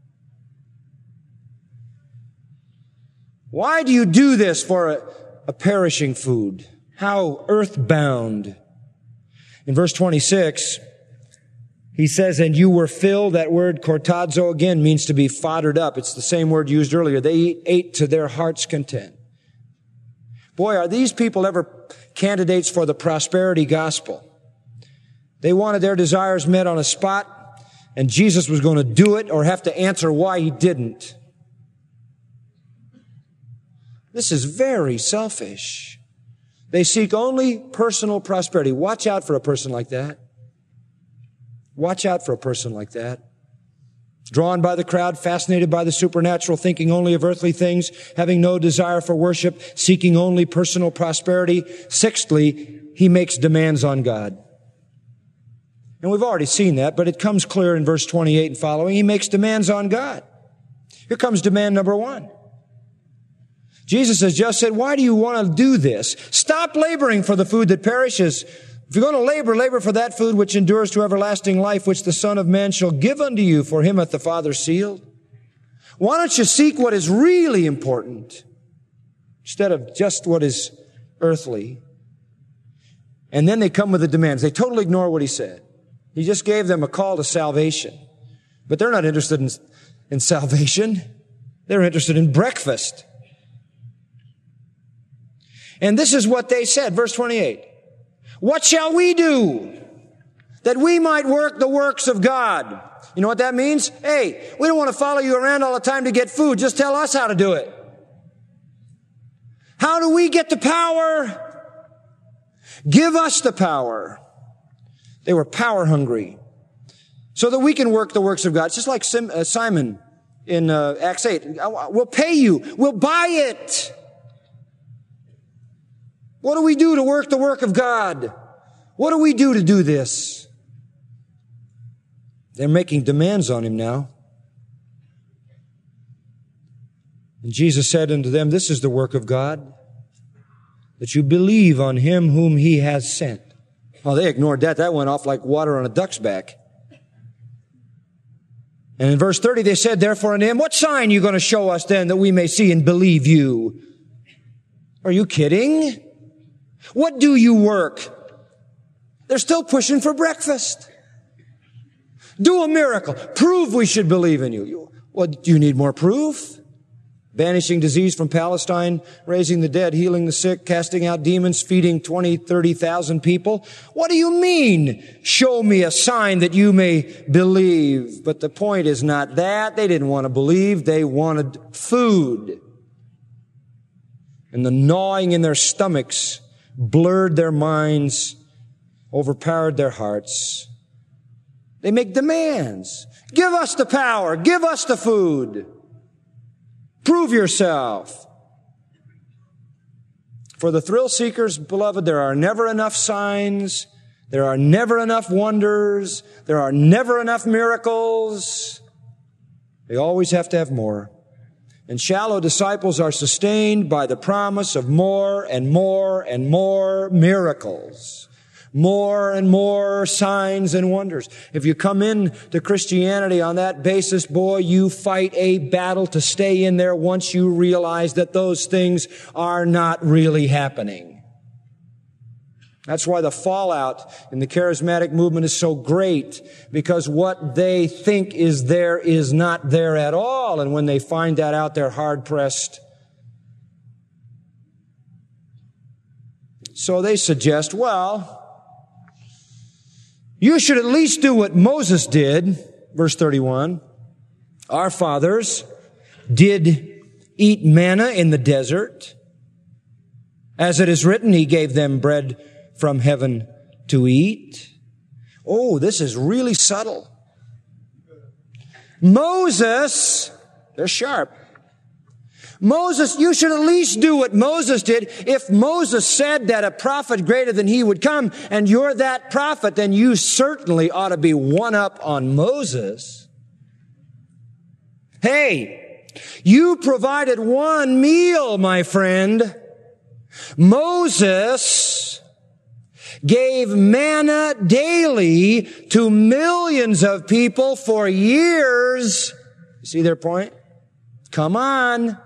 [SPEAKER 2] Why do you do this for a perishing food? How earthbound. In verse 26, he says, and you were filled. That word kortazo again means to be foddered up. It's the same word used earlier. They ate to their heart's content. Boy, are these people ever candidates for the prosperity gospel. They wanted their desires met on a spot, and Jesus was going to do it or have to answer why he didn't. This is very selfish. They seek only personal prosperity. Watch out for a person like that. Watch out for a person like that. Drawn by the crowd, fascinated by the supernatural, thinking only of earthly things, having no desire for worship, seeking only personal prosperity. Sixthly, he makes demands on God. And we've already seen that, but it comes clear in verse 28 and following. He makes demands on God. Here comes demand number 1. Jesus has just said, why do you want to do this? Stop laboring for the food that perishes. If you're going to labor for that food which endures to everlasting life, which the Son of Man shall give unto you, for him hath the Father sealed. Why don't you seek what is really important instead of just what is earthly? And then they come with the demands. They totally ignore what he said. He just gave them a call to salvation. But they're not interested in salvation. They're interested in breakfast. And this is what they said, verse 28. What shall we do that we might work the works of God? You know what that means? Hey, we don't want to follow you around all the time to get food. Just tell us how to do it. How do we get the power? Give us the power. They were power hungry so that we can work the works of God. It's just like Simon in Acts 8. We'll pay you. We'll buy it. What do we do to work the work of God? What do we do to do this? They're making demands on him now. And Jesus said unto them, this is the work of God, that you believe on him whom he has sent. Well, they ignored that. That went off like water on a duck's back. And in verse 30, they said, therefore unto him, what sign are you going to show us then that we may see and believe you? Are you kidding? What do you work? They're still pushing for breakfast. Do a miracle. Prove we should believe in you. What, do you need more proof? Banishing disease from Palestine, raising the dead, healing the sick, casting out demons, feeding 20, 30,000 people. What do you mean? Show me a sign that you may believe. But the point is not that. They didn't want to believe. They wanted food. And the gnawing in their stomachs blurred their minds, overpowered their hearts. They make demands. Give us the power. Give us the food. Prove yourself. For the thrill seekers, beloved, there are never enough signs. There are never enough wonders. There are never enough miracles. They always have to have more. And shallow disciples are sustained by the promise of more and more and more miracles. More and more signs and wonders. If you come into Christianity on that basis, boy, you fight a battle to stay in there once you realize that those things are not really happening. That's why the fallout in the charismatic movement is so great, because what they think is there is not there at all. And when they find that out, they're hard-pressed. So they suggest, well, you should at least do what Moses did. verse 31, our fathers did eat manna in the desert. As it is written, He gave them bread from heaven to eat. Oh, this is really subtle. Moses, they're sharp. Moses, you should at least do what Moses did. If Moses said that a prophet greater than he would come, and you're that prophet, then you certainly ought to be one up on Moses. Hey, you provided one meal, my friend. Moses gave manna daily to millions of people for years. You see their point? Come on.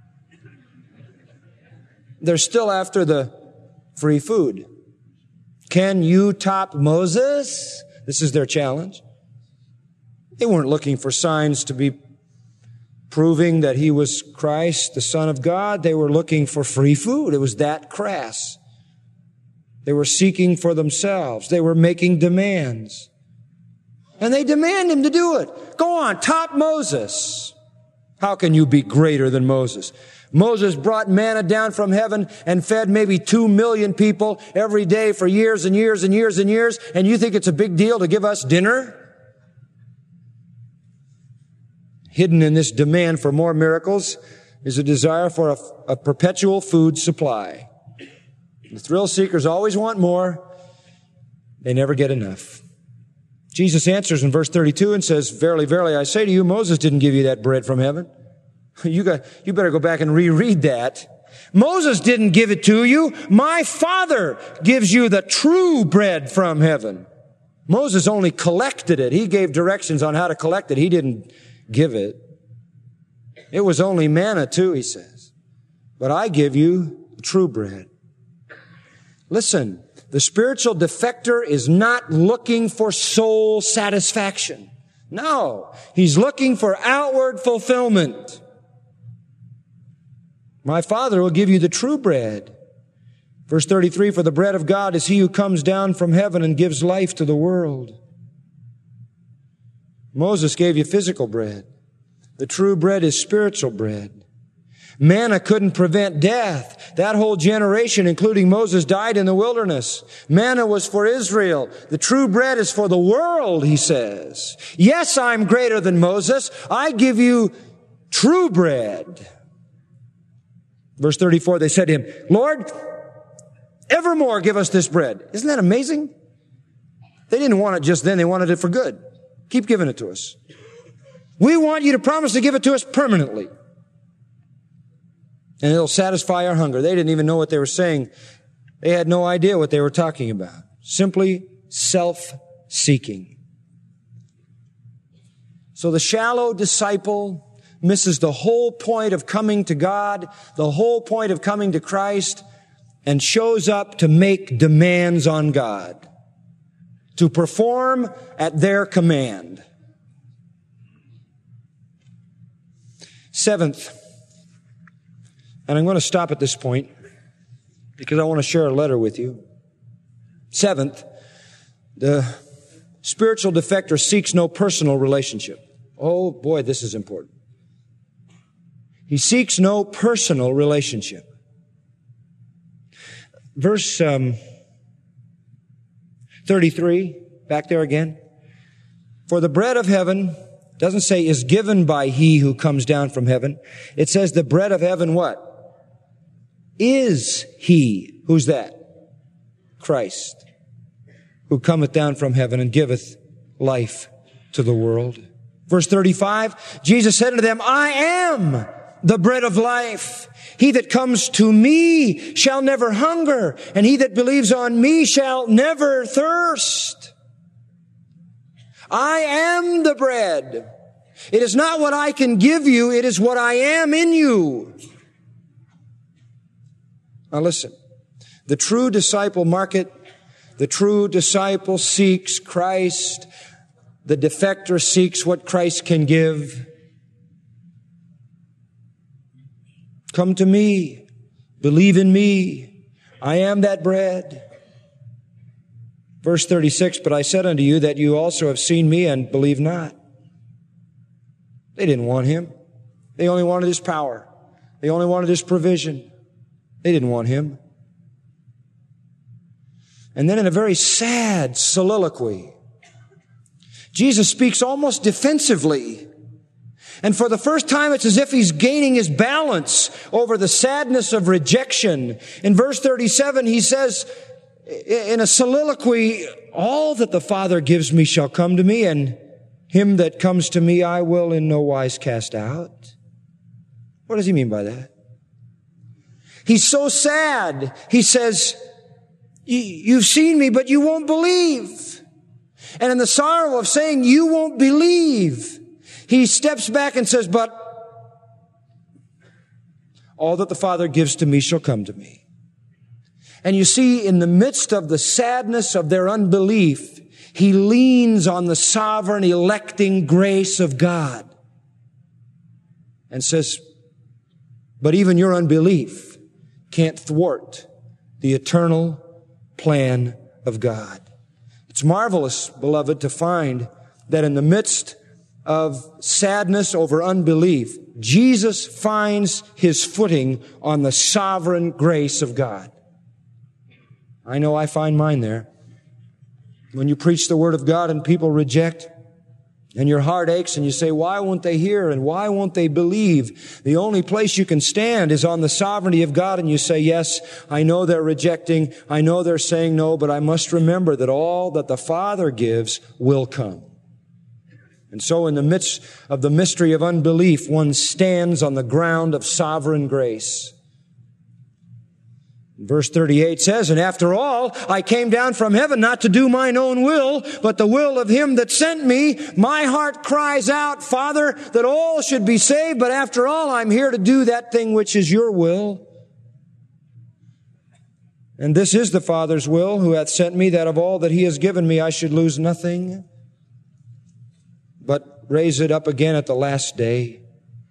[SPEAKER 2] They're still after the free food. Can you top Moses? This is their challenge. They weren't looking for signs to be proving that he was Christ, the Son of God. They were looking for free food. It was that crass. They were seeking for themselves. They were making demands. And they demand him to do it. Go on, top Moses. How can you be greater than Moses? Moses brought manna down from heaven and fed maybe 2 million people every day for years and years and years and years, and you think it's a big deal to give us dinner? Hidden in this demand for more miracles is a desire for a perpetual food supply. The thrill seekers always want more. They never get enough. Jesus answers in verse 32 and says, verily, verily, I say to you, Moses didn't give you that bread from heaven. You better go back and reread that. Moses didn't give it to you. My Father gives you the true bread from heaven. Moses only collected it. He gave directions on how to collect it. He didn't give it. It was only manna too, he says. But I give you the true bread. Listen, the spiritual defector is not looking for soul satisfaction. No, he's looking for outward fulfillment. My Father will give you the true bread. Verse 33, for the bread of God is he who comes down from heaven and gives life to the world. Moses gave you physical bread. The true bread is spiritual bread. Manna couldn't prevent death. That whole generation, including Moses, died in the wilderness. Manna was for Israel. The true bread is for the world, he says. Yes, I'm greater than Moses. I give you true bread. Verse 34, they said to him, Lord, evermore give us this bread. Isn't that amazing? They didn't want it just then. They wanted it for good. Keep giving it to us. We want you to promise to give it to us permanently. And it'll satisfy our hunger. They didn't even know what they were saying. They had no idea what they were talking about. Simply self-seeking. So the shallow disciple misses the whole point of coming to God, the whole point of coming to Christ, and shows up to make demands on God, to perform at their command. Seventh, and I'm going to stop at this point because I want to share a letter with you. Seventh, the spiritual defector seeks no personal relationship. Oh boy, this is important. He seeks no personal relationship. Verse 33, back there again. For the bread of heaven, doesn't say is given by he who comes down from heaven. It says the bread of heaven what? Is he. Who's that? Christ, who cometh down from heaven and giveth life to the world. Verse 35, Jesus said unto them, I am the bread of life. He that comes to me shall never hunger, and he that believes on me shall never thirst. I am the bread. It is not what I can give you, it is what I am in you. Now listen, the true disciple market, the true disciple seeks Christ. The defector seeks what Christ can give. Come to me. Believe in me. I am that bread. Verse 36, but I said unto you that you also have seen me and believe not. They didn't want Him. They only wanted His power. They only wanted His provision. They didn't want Him. And then in a very sad soliloquy, Jesus speaks almost defensively. And for the first time, it's as if He's gaining His balance over the sadness of rejection. In verse 37, He says, in a soliloquy, all that the Father gives me shall come to me, and him that comes to me I will in no wise cast out. What does He mean by that? He's so sad. He says, you've seen me, but you won't believe. And in the sorrow of saying you won't believe, He steps back and says, but all that the Father gives to me shall come to me. And you see, in the midst of the sadness of their unbelief, He leans on the sovereign electing grace of God and says, but even your unbelief can't thwart the eternal plan of God. It's marvelous, beloved, to find that in the midst of sadness over unbelief, Jesus finds His footing on the sovereign grace of God. I know I find mine there. When you preach the Word of God and people reject, and your heart aches and you say, why won't they hear and why won't they believe? The only place you can stand is on the sovereignty of God, and you say, yes, I know they're rejecting, I know they're saying no, but I must remember that all that the Father gives will come. And so in the midst of the mystery of unbelief, one stands on the ground of sovereign grace. Verse 38 says, and after all, I came down from heaven not to do mine own will, but the will of Him that sent me. My heart cries out, Father, that all should be saved, but after all, I'm here to do that thing which is your will. And this is the Father's will, who hath sent me, that of all that He has given me I should lose nothing, but raise it up again at the last day.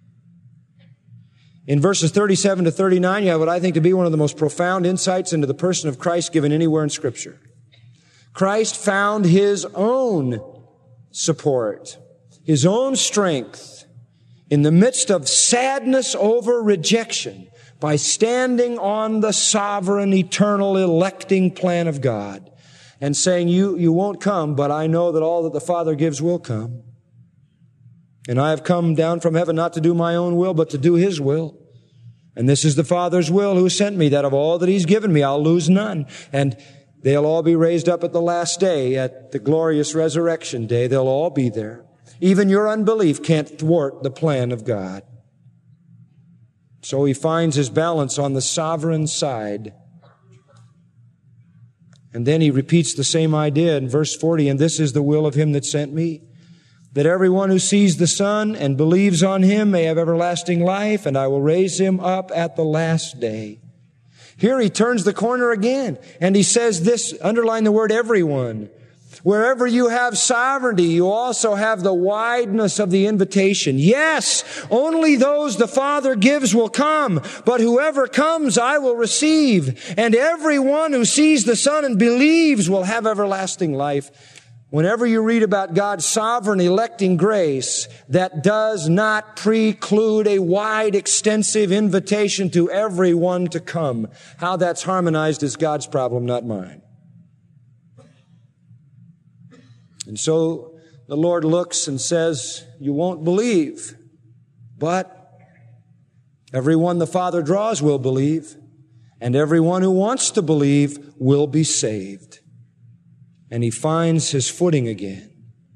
[SPEAKER 2] In verses 37 to 39, you have what I think to be one of the most profound insights into the person of Christ given anywhere in Scripture. Christ found His own support, His own strength in the midst of sadness over rejection by standing on the sovereign, eternal, electing plan of God and saying, you won't come, but I know that all that the Father gives will come. And I have come down from heaven not to do my own will, but to do His will. And this is the Father's will who sent me, that of all that He's given me, I'll lose none. And they'll all be raised up at the last day, at the glorious resurrection day. They'll all be there. Even your unbelief can't thwart the plan of God. So He finds His balance on the sovereign side. And then He repeats the same idea in verse 40, and this is the will of Him that sent me, that everyone who sees the Son and believes on Him may have everlasting life, and I will raise him up at the last day. Here He turns the corner again, and He says this, underline the word everyone. Wherever you have sovereignty, you also have the wideness of the invitation. Yes, only those the Father gives will come, but whoever comes I will receive, and everyone who sees the Son and believes will have everlasting life. Whenever you read about God's sovereign electing grace, that does not preclude a wide, extensive invitation to everyone to come. How that's harmonized is God's problem, not mine. And so the Lord looks and says, you won't believe, but everyone the Father draws will believe, and everyone who wants to believe will be saved. And He finds His footing again.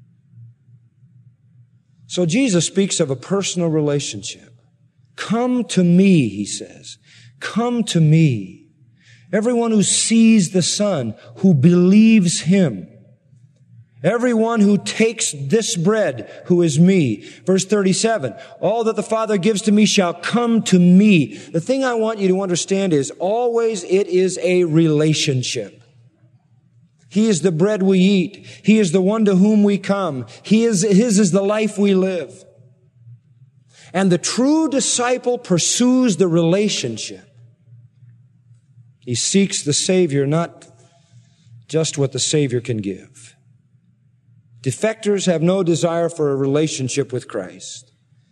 [SPEAKER 2] So Jesus speaks of a personal relationship. Come to me, He says. Come to me. Everyone who sees the Son, who believes Him. Everyone who takes this bread, who is me. Verse 37, all that the Father gives to me shall come to me. The thing I want you to understand is always it is a relationship. He is the bread we eat. He is the one to whom we come. His is the life we live. And the true disciple pursues the relationship. He seeks the Savior, not just what the Savior can give. Defectors have no desire for a relationship with Christ.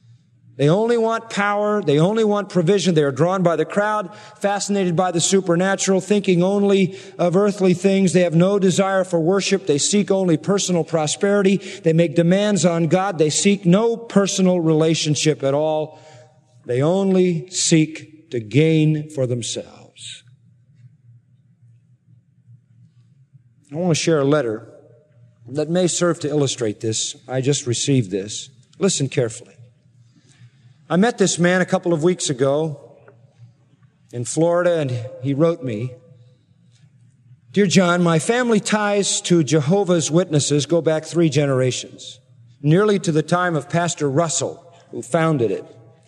[SPEAKER 2] They only want power. They only want provision. They are drawn by the crowd, fascinated by the supernatural, thinking only of earthly things. They have no desire for worship. They seek only personal prosperity. They make demands on God. They seek no personal relationship at all. They only seek to gain for themselves. I want to share a letter that may serve to illustrate this. I just received this. Listen carefully. I met this man a couple of weeks ago in Florida, and he wrote me, "Dear John, my family ties to Jehovah's Witnesses go back 3 generations, nearly to the time of Pastor Russell, who founded it.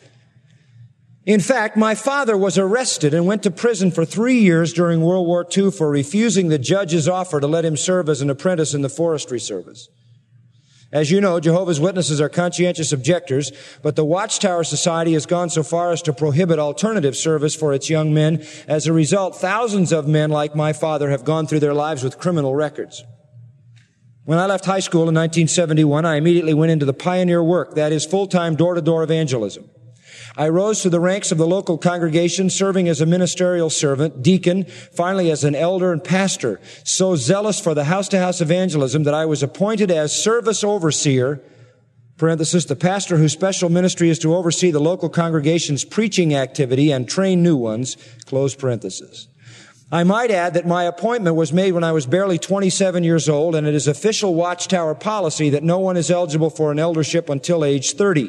[SPEAKER 2] In fact, my father was arrested and went to prison for 3 years during World War II for refusing the judge's offer to let him serve as an apprentice in the forestry service. As you know, Jehovah's Witnesses are conscientious objectors, but the Watchtower Society has gone so far as to prohibit alternative service for its young men. As a result, thousands of men like my father have gone through their lives with criminal records. When I left high school in 1971, I immediately went into the pioneer work, that is, full-time door-to-door evangelism. I rose through the ranks of the local congregation, serving as a ministerial servant, deacon, finally as an elder and pastor, so zealous for the house-to-house evangelism that I was appointed as service overseer, parenthesis, the pastor whose special ministry is to oversee the local congregation's preaching activity and train new ones, close parenthesis. I might add that my appointment was made when I was barely 27 years old, and it is official Watchtower policy that no one is eligible for an eldership until age 30.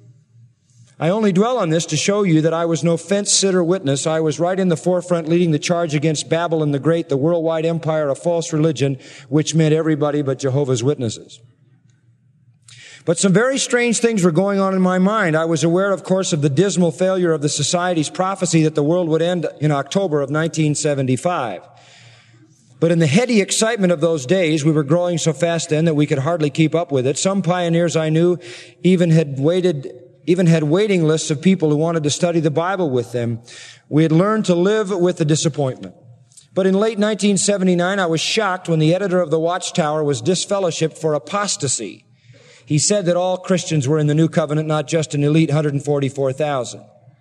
[SPEAKER 2] I only dwell on this to show you that I was no fence-sitter witness. I was right in the forefront leading the charge against Babylon the Great, the worldwide empire of false religion, which meant everybody but Jehovah's Witnesses. But some very strange things were going on in my mind. I was aware, of course, of the dismal failure of the Society's prophecy that the world would end in October of 1975. But in the heady excitement of those days, we were growing so fast then that we could hardly keep up with it. Some pioneers I knew even had waiting lists of people who wanted to study the Bible with them. We had learned to live with the disappointment. But in late 1979, I was shocked when the editor of the Watchtower was disfellowshipped for apostasy. He said that all Christians were in the new covenant, not just an elite 144,000.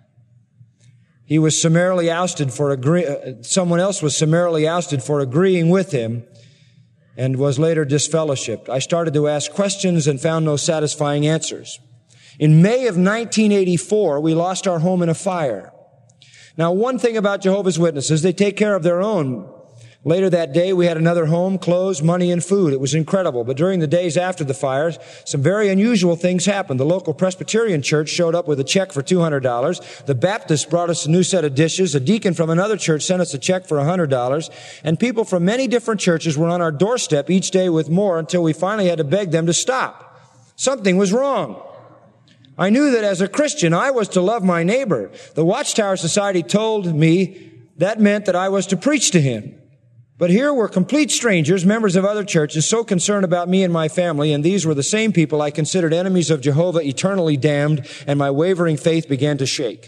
[SPEAKER 2] He was summarily ousted for someone else was summarily ousted for agreeing with him and was later disfellowshipped. I started to ask questions and found no satisfying answers. In May of 1984, we lost our home in a fire. Now, one thing about Jehovah's Witnesses, they take care of their own. Later that day, we had another home, clothes, money, and food. It was incredible. But during the days after the fires, some very unusual things happened. The local Presbyterian church showed up with a check for $200. The Baptists brought us a new set of dishes. A deacon from another church sent us a check for $100. And people from many different churches were on our doorstep each day with more until we finally had to beg them to stop. Something was wrong. I knew that as a Christian, I was to love my neighbor. The Watchtower Society told me that meant that I was to preach to him. But here were complete strangers, members of other churches, so concerned about me and my family, and these were the same people I considered enemies of Jehovah, eternally damned, and my wavering faith began to shake.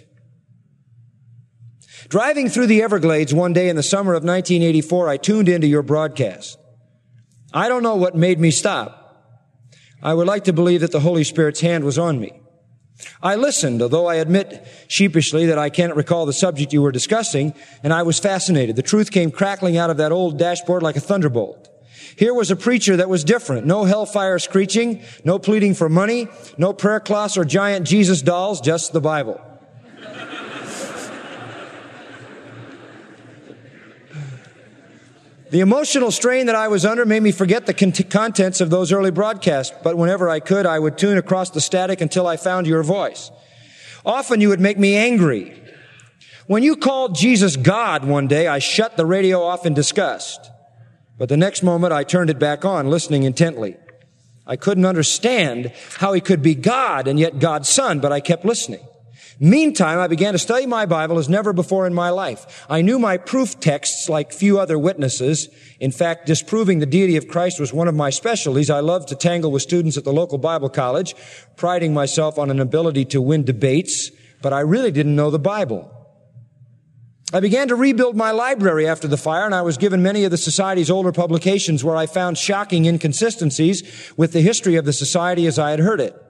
[SPEAKER 2] Driving through the Everglades one day in the summer of 1984, I tuned into your broadcast. I don't know what made me stop. I would like to believe that the Holy Spirit's hand was on me. I listened, although I admit sheepishly that I can't recall the subject you were discussing, and I was fascinated. The truth came crackling out of that old dashboard like a thunderbolt. Here was a preacher that was different. No hellfire screeching, no pleading for money, no prayer cloths or giant Jesus dolls, just the Bible. The emotional strain that I was under made me forget the contents of those early broadcasts, but whenever I could, I would tune across the static until I found your voice. Often you would make me angry. When you called Jesus God one day, I shut the radio off in disgust. But the next moment, I turned it back on, listening intently. I couldn't understand how he could be God and yet God's Son, but I kept listening. Meantime, I began to study my Bible as never before in my life. I knew my proof texts like few other witnesses. In fact, disproving the deity of Christ was one of my specialties. I loved to tangle with students at the local Bible college, priding myself on an ability to win debates, but I really didn't know the Bible. I began to rebuild my library after the fire, and I was given many of the Society's older publications where I found shocking inconsistencies with the history of the Society as I had heard it.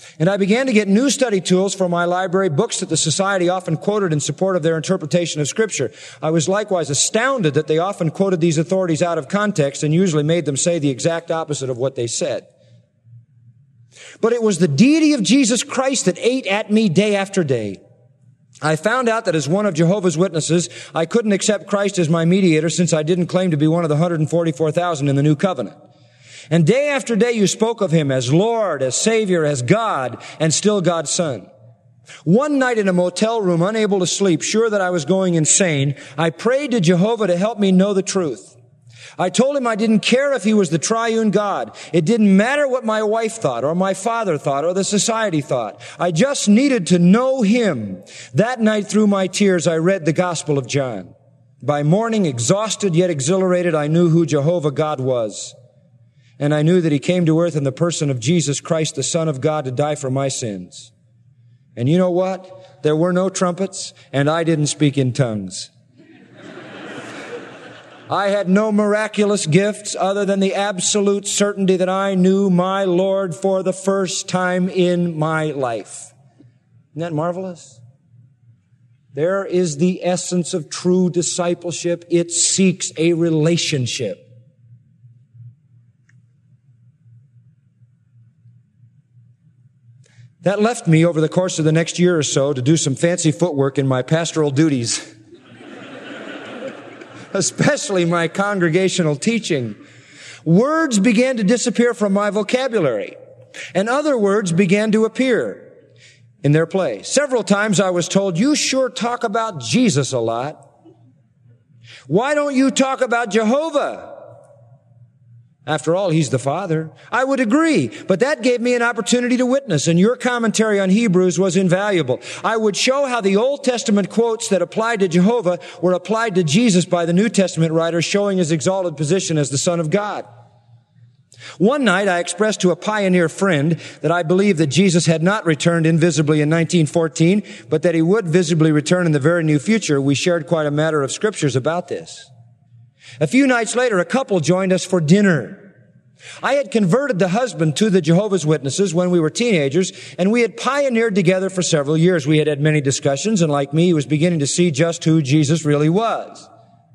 [SPEAKER 2] And I began to get new study tools for my library, books that the Society often quoted in support of their interpretation of Scripture. I was likewise astounded that they often quoted these authorities out of context and usually made them say the exact opposite of what they said. But it was the deity of Jesus Christ that ate at me day after day. I found out that as one of Jehovah's Witnesses, I couldn't accept Christ as my mediator since I didn't claim to be one of the 144,000 in the New Covenant. And day after day you spoke of Him as Lord, as Savior, as God, and still God's Son. One night in a motel room, unable to sleep, sure that I was going insane, I prayed to Jehovah to help me know the truth. I told Him I didn't care if He was the triune God. It didn't matter what my wife thought, or my father thought, or the society thought. I just needed to know Him. That night through my tears, I read the Gospel of John. By morning, exhausted yet exhilarated, I knew who Jehovah God was. And I knew that He came to earth in the person of Jesus Christ, the Son of God, to die for my sins. And you know what? There were no trumpets, and I didn't speak in tongues. I had no miraculous gifts other than the absolute certainty that I knew my Lord for the first time in my life. Isn't that marvelous? There is the essence of true discipleship. It seeks a relationship. That left me over the course of the next year or so to do some fancy footwork in my pastoral duties, especially my congregational teaching. Words began to disappear from my vocabulary, and other words began to appear in their place. Several times I was told, "You sure talk about Jesus a lot. Why don't you talk about Jehovah? After all, He's the Father." I would agree, but that gave me an opportunity to witness, and your commentary on Hebrews was invaluable. I would show how the Old Testament quotes that applied to Jehovah were applied to Jesus by the New Testament writers, showing His exalted position as the Son of God. One night I expressed to a pioneer friend that I believed that Jesus had not returned invisibly in 1914, but that He would visibly return in the very near future. We shared quite a matter of scriptures about this. A few nights later, a couple joined us for dinner. I had converted the husband to the Jehovah's Witnesses when we were teenagers, and we had pioneered together for several years. We had had many discussions, and like me, he was beginning to see just who Jesus really was.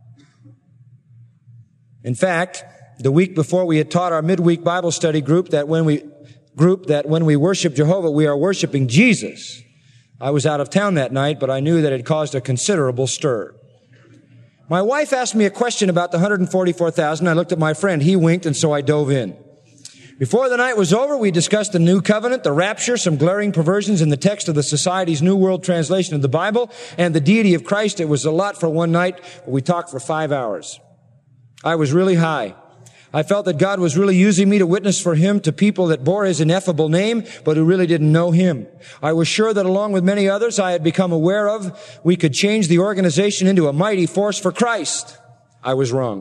[SPEAKER 2] In fact, the week before, we had taught our midweek Bible study group that when we worship Jehovah, we are worshiping Jesus. I was out of town that night, but I knew that it caused a considerable stir. My wife asked me a question about the 144,000. I looked at my friend. He winked, and so I dove in. Before the night was over, we discussed the New Covenant, the rapture, some glaring perversions in the text of the Society's New World Translation of the Bible, and the deity of Christ. It was a lot for one night, but we talked for 5 hours. I was really high. I felt that God was really using me to witness for Him to people that bore His ineffable name, but who really didn't know Him. I was sure that along with many others I had become aware of, we could change the organization into a mighty force for Christ. I was wrong.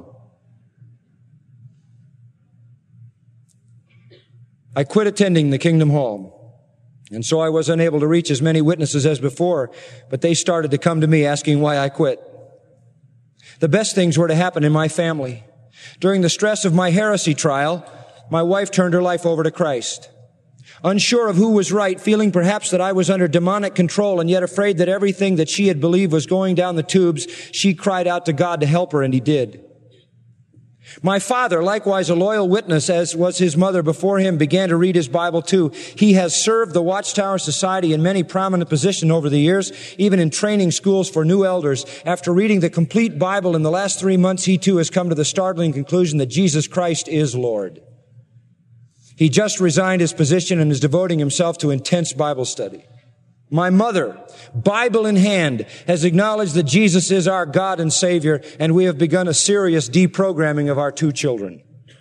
[SPEAKER 2] I quit attending the Kingdom Hall, and so I was unable to reach as many witnesses as before, but they started to come to me asking why I quit. The best things were to happen in my family. During the stress of my heresy trial, my wife turned her life over to Christ. Unsure of who was right, feeling perhaps that I was under demonic control, and yet afraid that everything that she had believed was going down the tubes, she cried out to God to help her, and He did. My father, likewise a loyal witness, as was his mother before him, began to read his Bible too. He has served the Watchtower Society in many prominent positions over the years, even in training schools for new elders. After reading the complete Bible in the last 3 months, he too has come to the startling conclusion that Jesus Christ is Lord. He just resigned his position and is devoting himself to intense Bible study. My mother, Bible in hand, has acknowledged that Jesus is our God and Savior, and we have begun a serious deprogramming of our 2 children.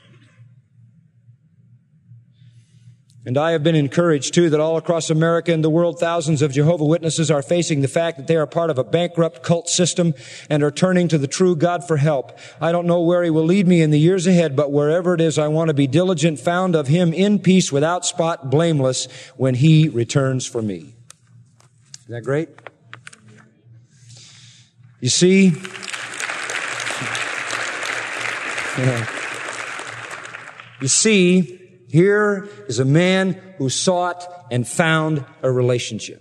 [SPEAKER 2] And I have been encouraged, too, that all across America and the world, thousands of Jehovah's Witnesses are facing the fact that they are part of a bankrupt cult system and are turning to the true God for help. I don't know where He will lead me in the years ahead, but wherever it is, I want to be diligent, found of Him in peace, without spot, blameless, when He returns for me. Isn't that great? You see, here is a man who sought and found a relationship.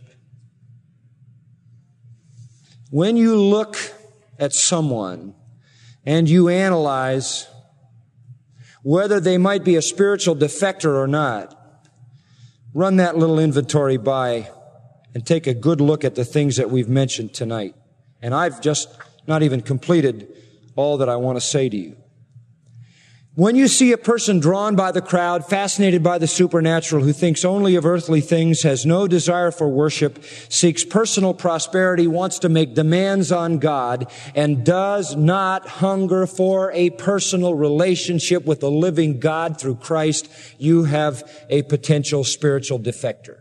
[SPEAKER 2] When you look at someone and you analyze whether they might be a spiritual defector or not, run that little inventory by and take a good look at the things that we've mentioned tonight. And I've just not even completed all that I want to say to you. When you see a person drawn by the crowd, fascinated by the supernatural, who thinks only of earthly things, has no desire for worship, seeks personal prosperity, wants to make demands on God, and does not hunger for a personal relationship with the living God through Christ, you have a potential spiritual defector.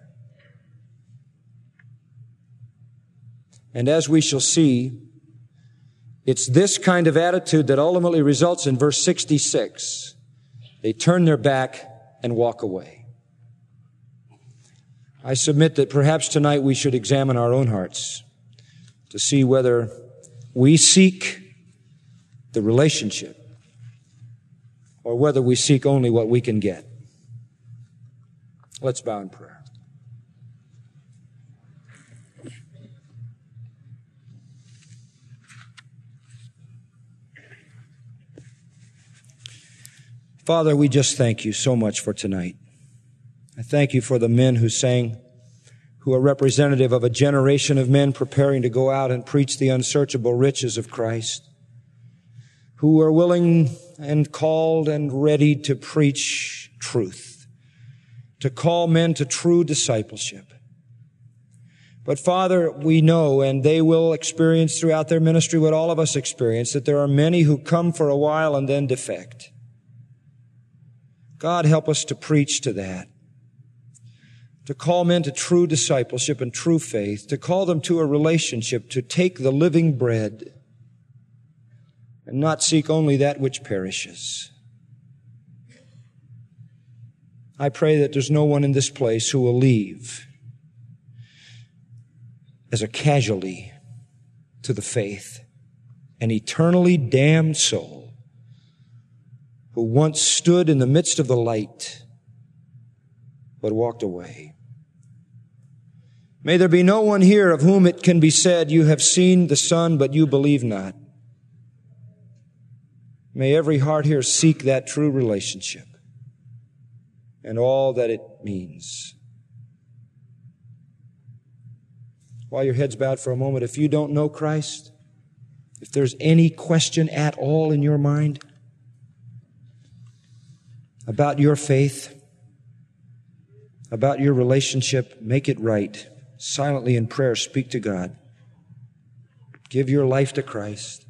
[SPEAKER 2] And as we shall see, it's this kind of attitude that ultimately results in verse 66. They turn their back and walk away. I submit that perhaps tonight we should examine our own hearts to see whether we seek the relationship or whether we seek only what we can get. Let's bow in prayer. Father, we just thank you so much for tonight. I thank you for the men who sang, who are representative of a generation of men preparing to go out and preach the unsearchable riches of Christ, who are willing and called and ready to preach truth, to call men to true discipleship. But Father, we know, and they will experience throughout their ministry what all of us experience, that there are many who come for a while and then defect. God, help us to preach to that, to call men to true discipleship and true faith, to call them to a relationship, to take the living bread and not seek only that which perishes. I pray that there's no one in this place who will leave as a casualty to the faith, an eternally damned soul who once stood in the midst of the light, but walked away. May there be no one here of whom it can be said, you have seen the Son, but you believe not. May every heart here seek that true relationship and all that it means. While your head's bowed for a moment, if you don't know Christ, if there's any question at all in your mind about your faith, about your relationship, make it right. Silently in prayer, speak to God. Give your life to Christ.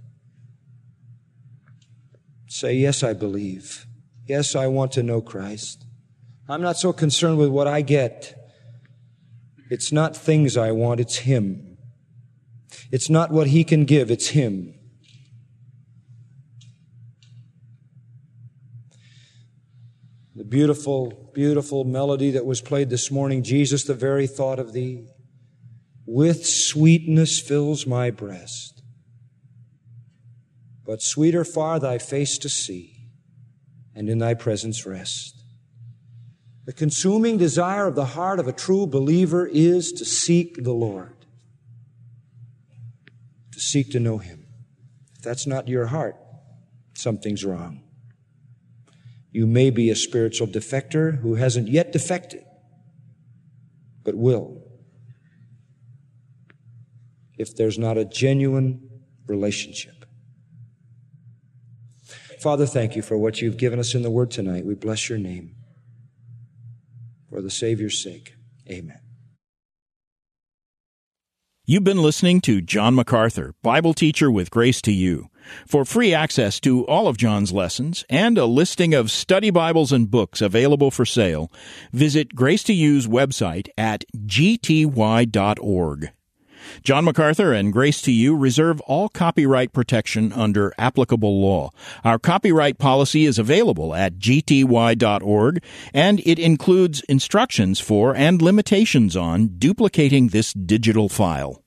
[SPEAKER 2] Say, yes, I believe. Yes, I want to know Christ. I'm not so concerned with what I get. It's not things I want, it's Him. It's not what He can give, it's Him. The beautiful, beautiful melody that was played this morning, Jesus, the very thought of Thee, with sweetness fills my breast. But sweeter far Thy face to see, and in Thy presence rest. The consuming desire of the heart of a true believer is to seek the Lord, to seek to know Him. If that's not your heart, something's wrong. You may be a spiritual defector who hasn't yet defected, but will, if there's not a genuine relationship. Father, thank you for what you've given us in the Word tonight. We bless your name. For the Savior's sake, amen.
[SPEAKER 1] You've been listening to John MacArthur, Bible teacher with Grace to You. For free access to all of John's lessons and a listing of study Bibles and books available for sale, visit Grace to You's website at gty.org. John MacArthur and Grace to You reserve all copyright protection under applicable law. Our copyright policy is available at gty.org, and it includes instructions for and limitations on duplicating this digital file.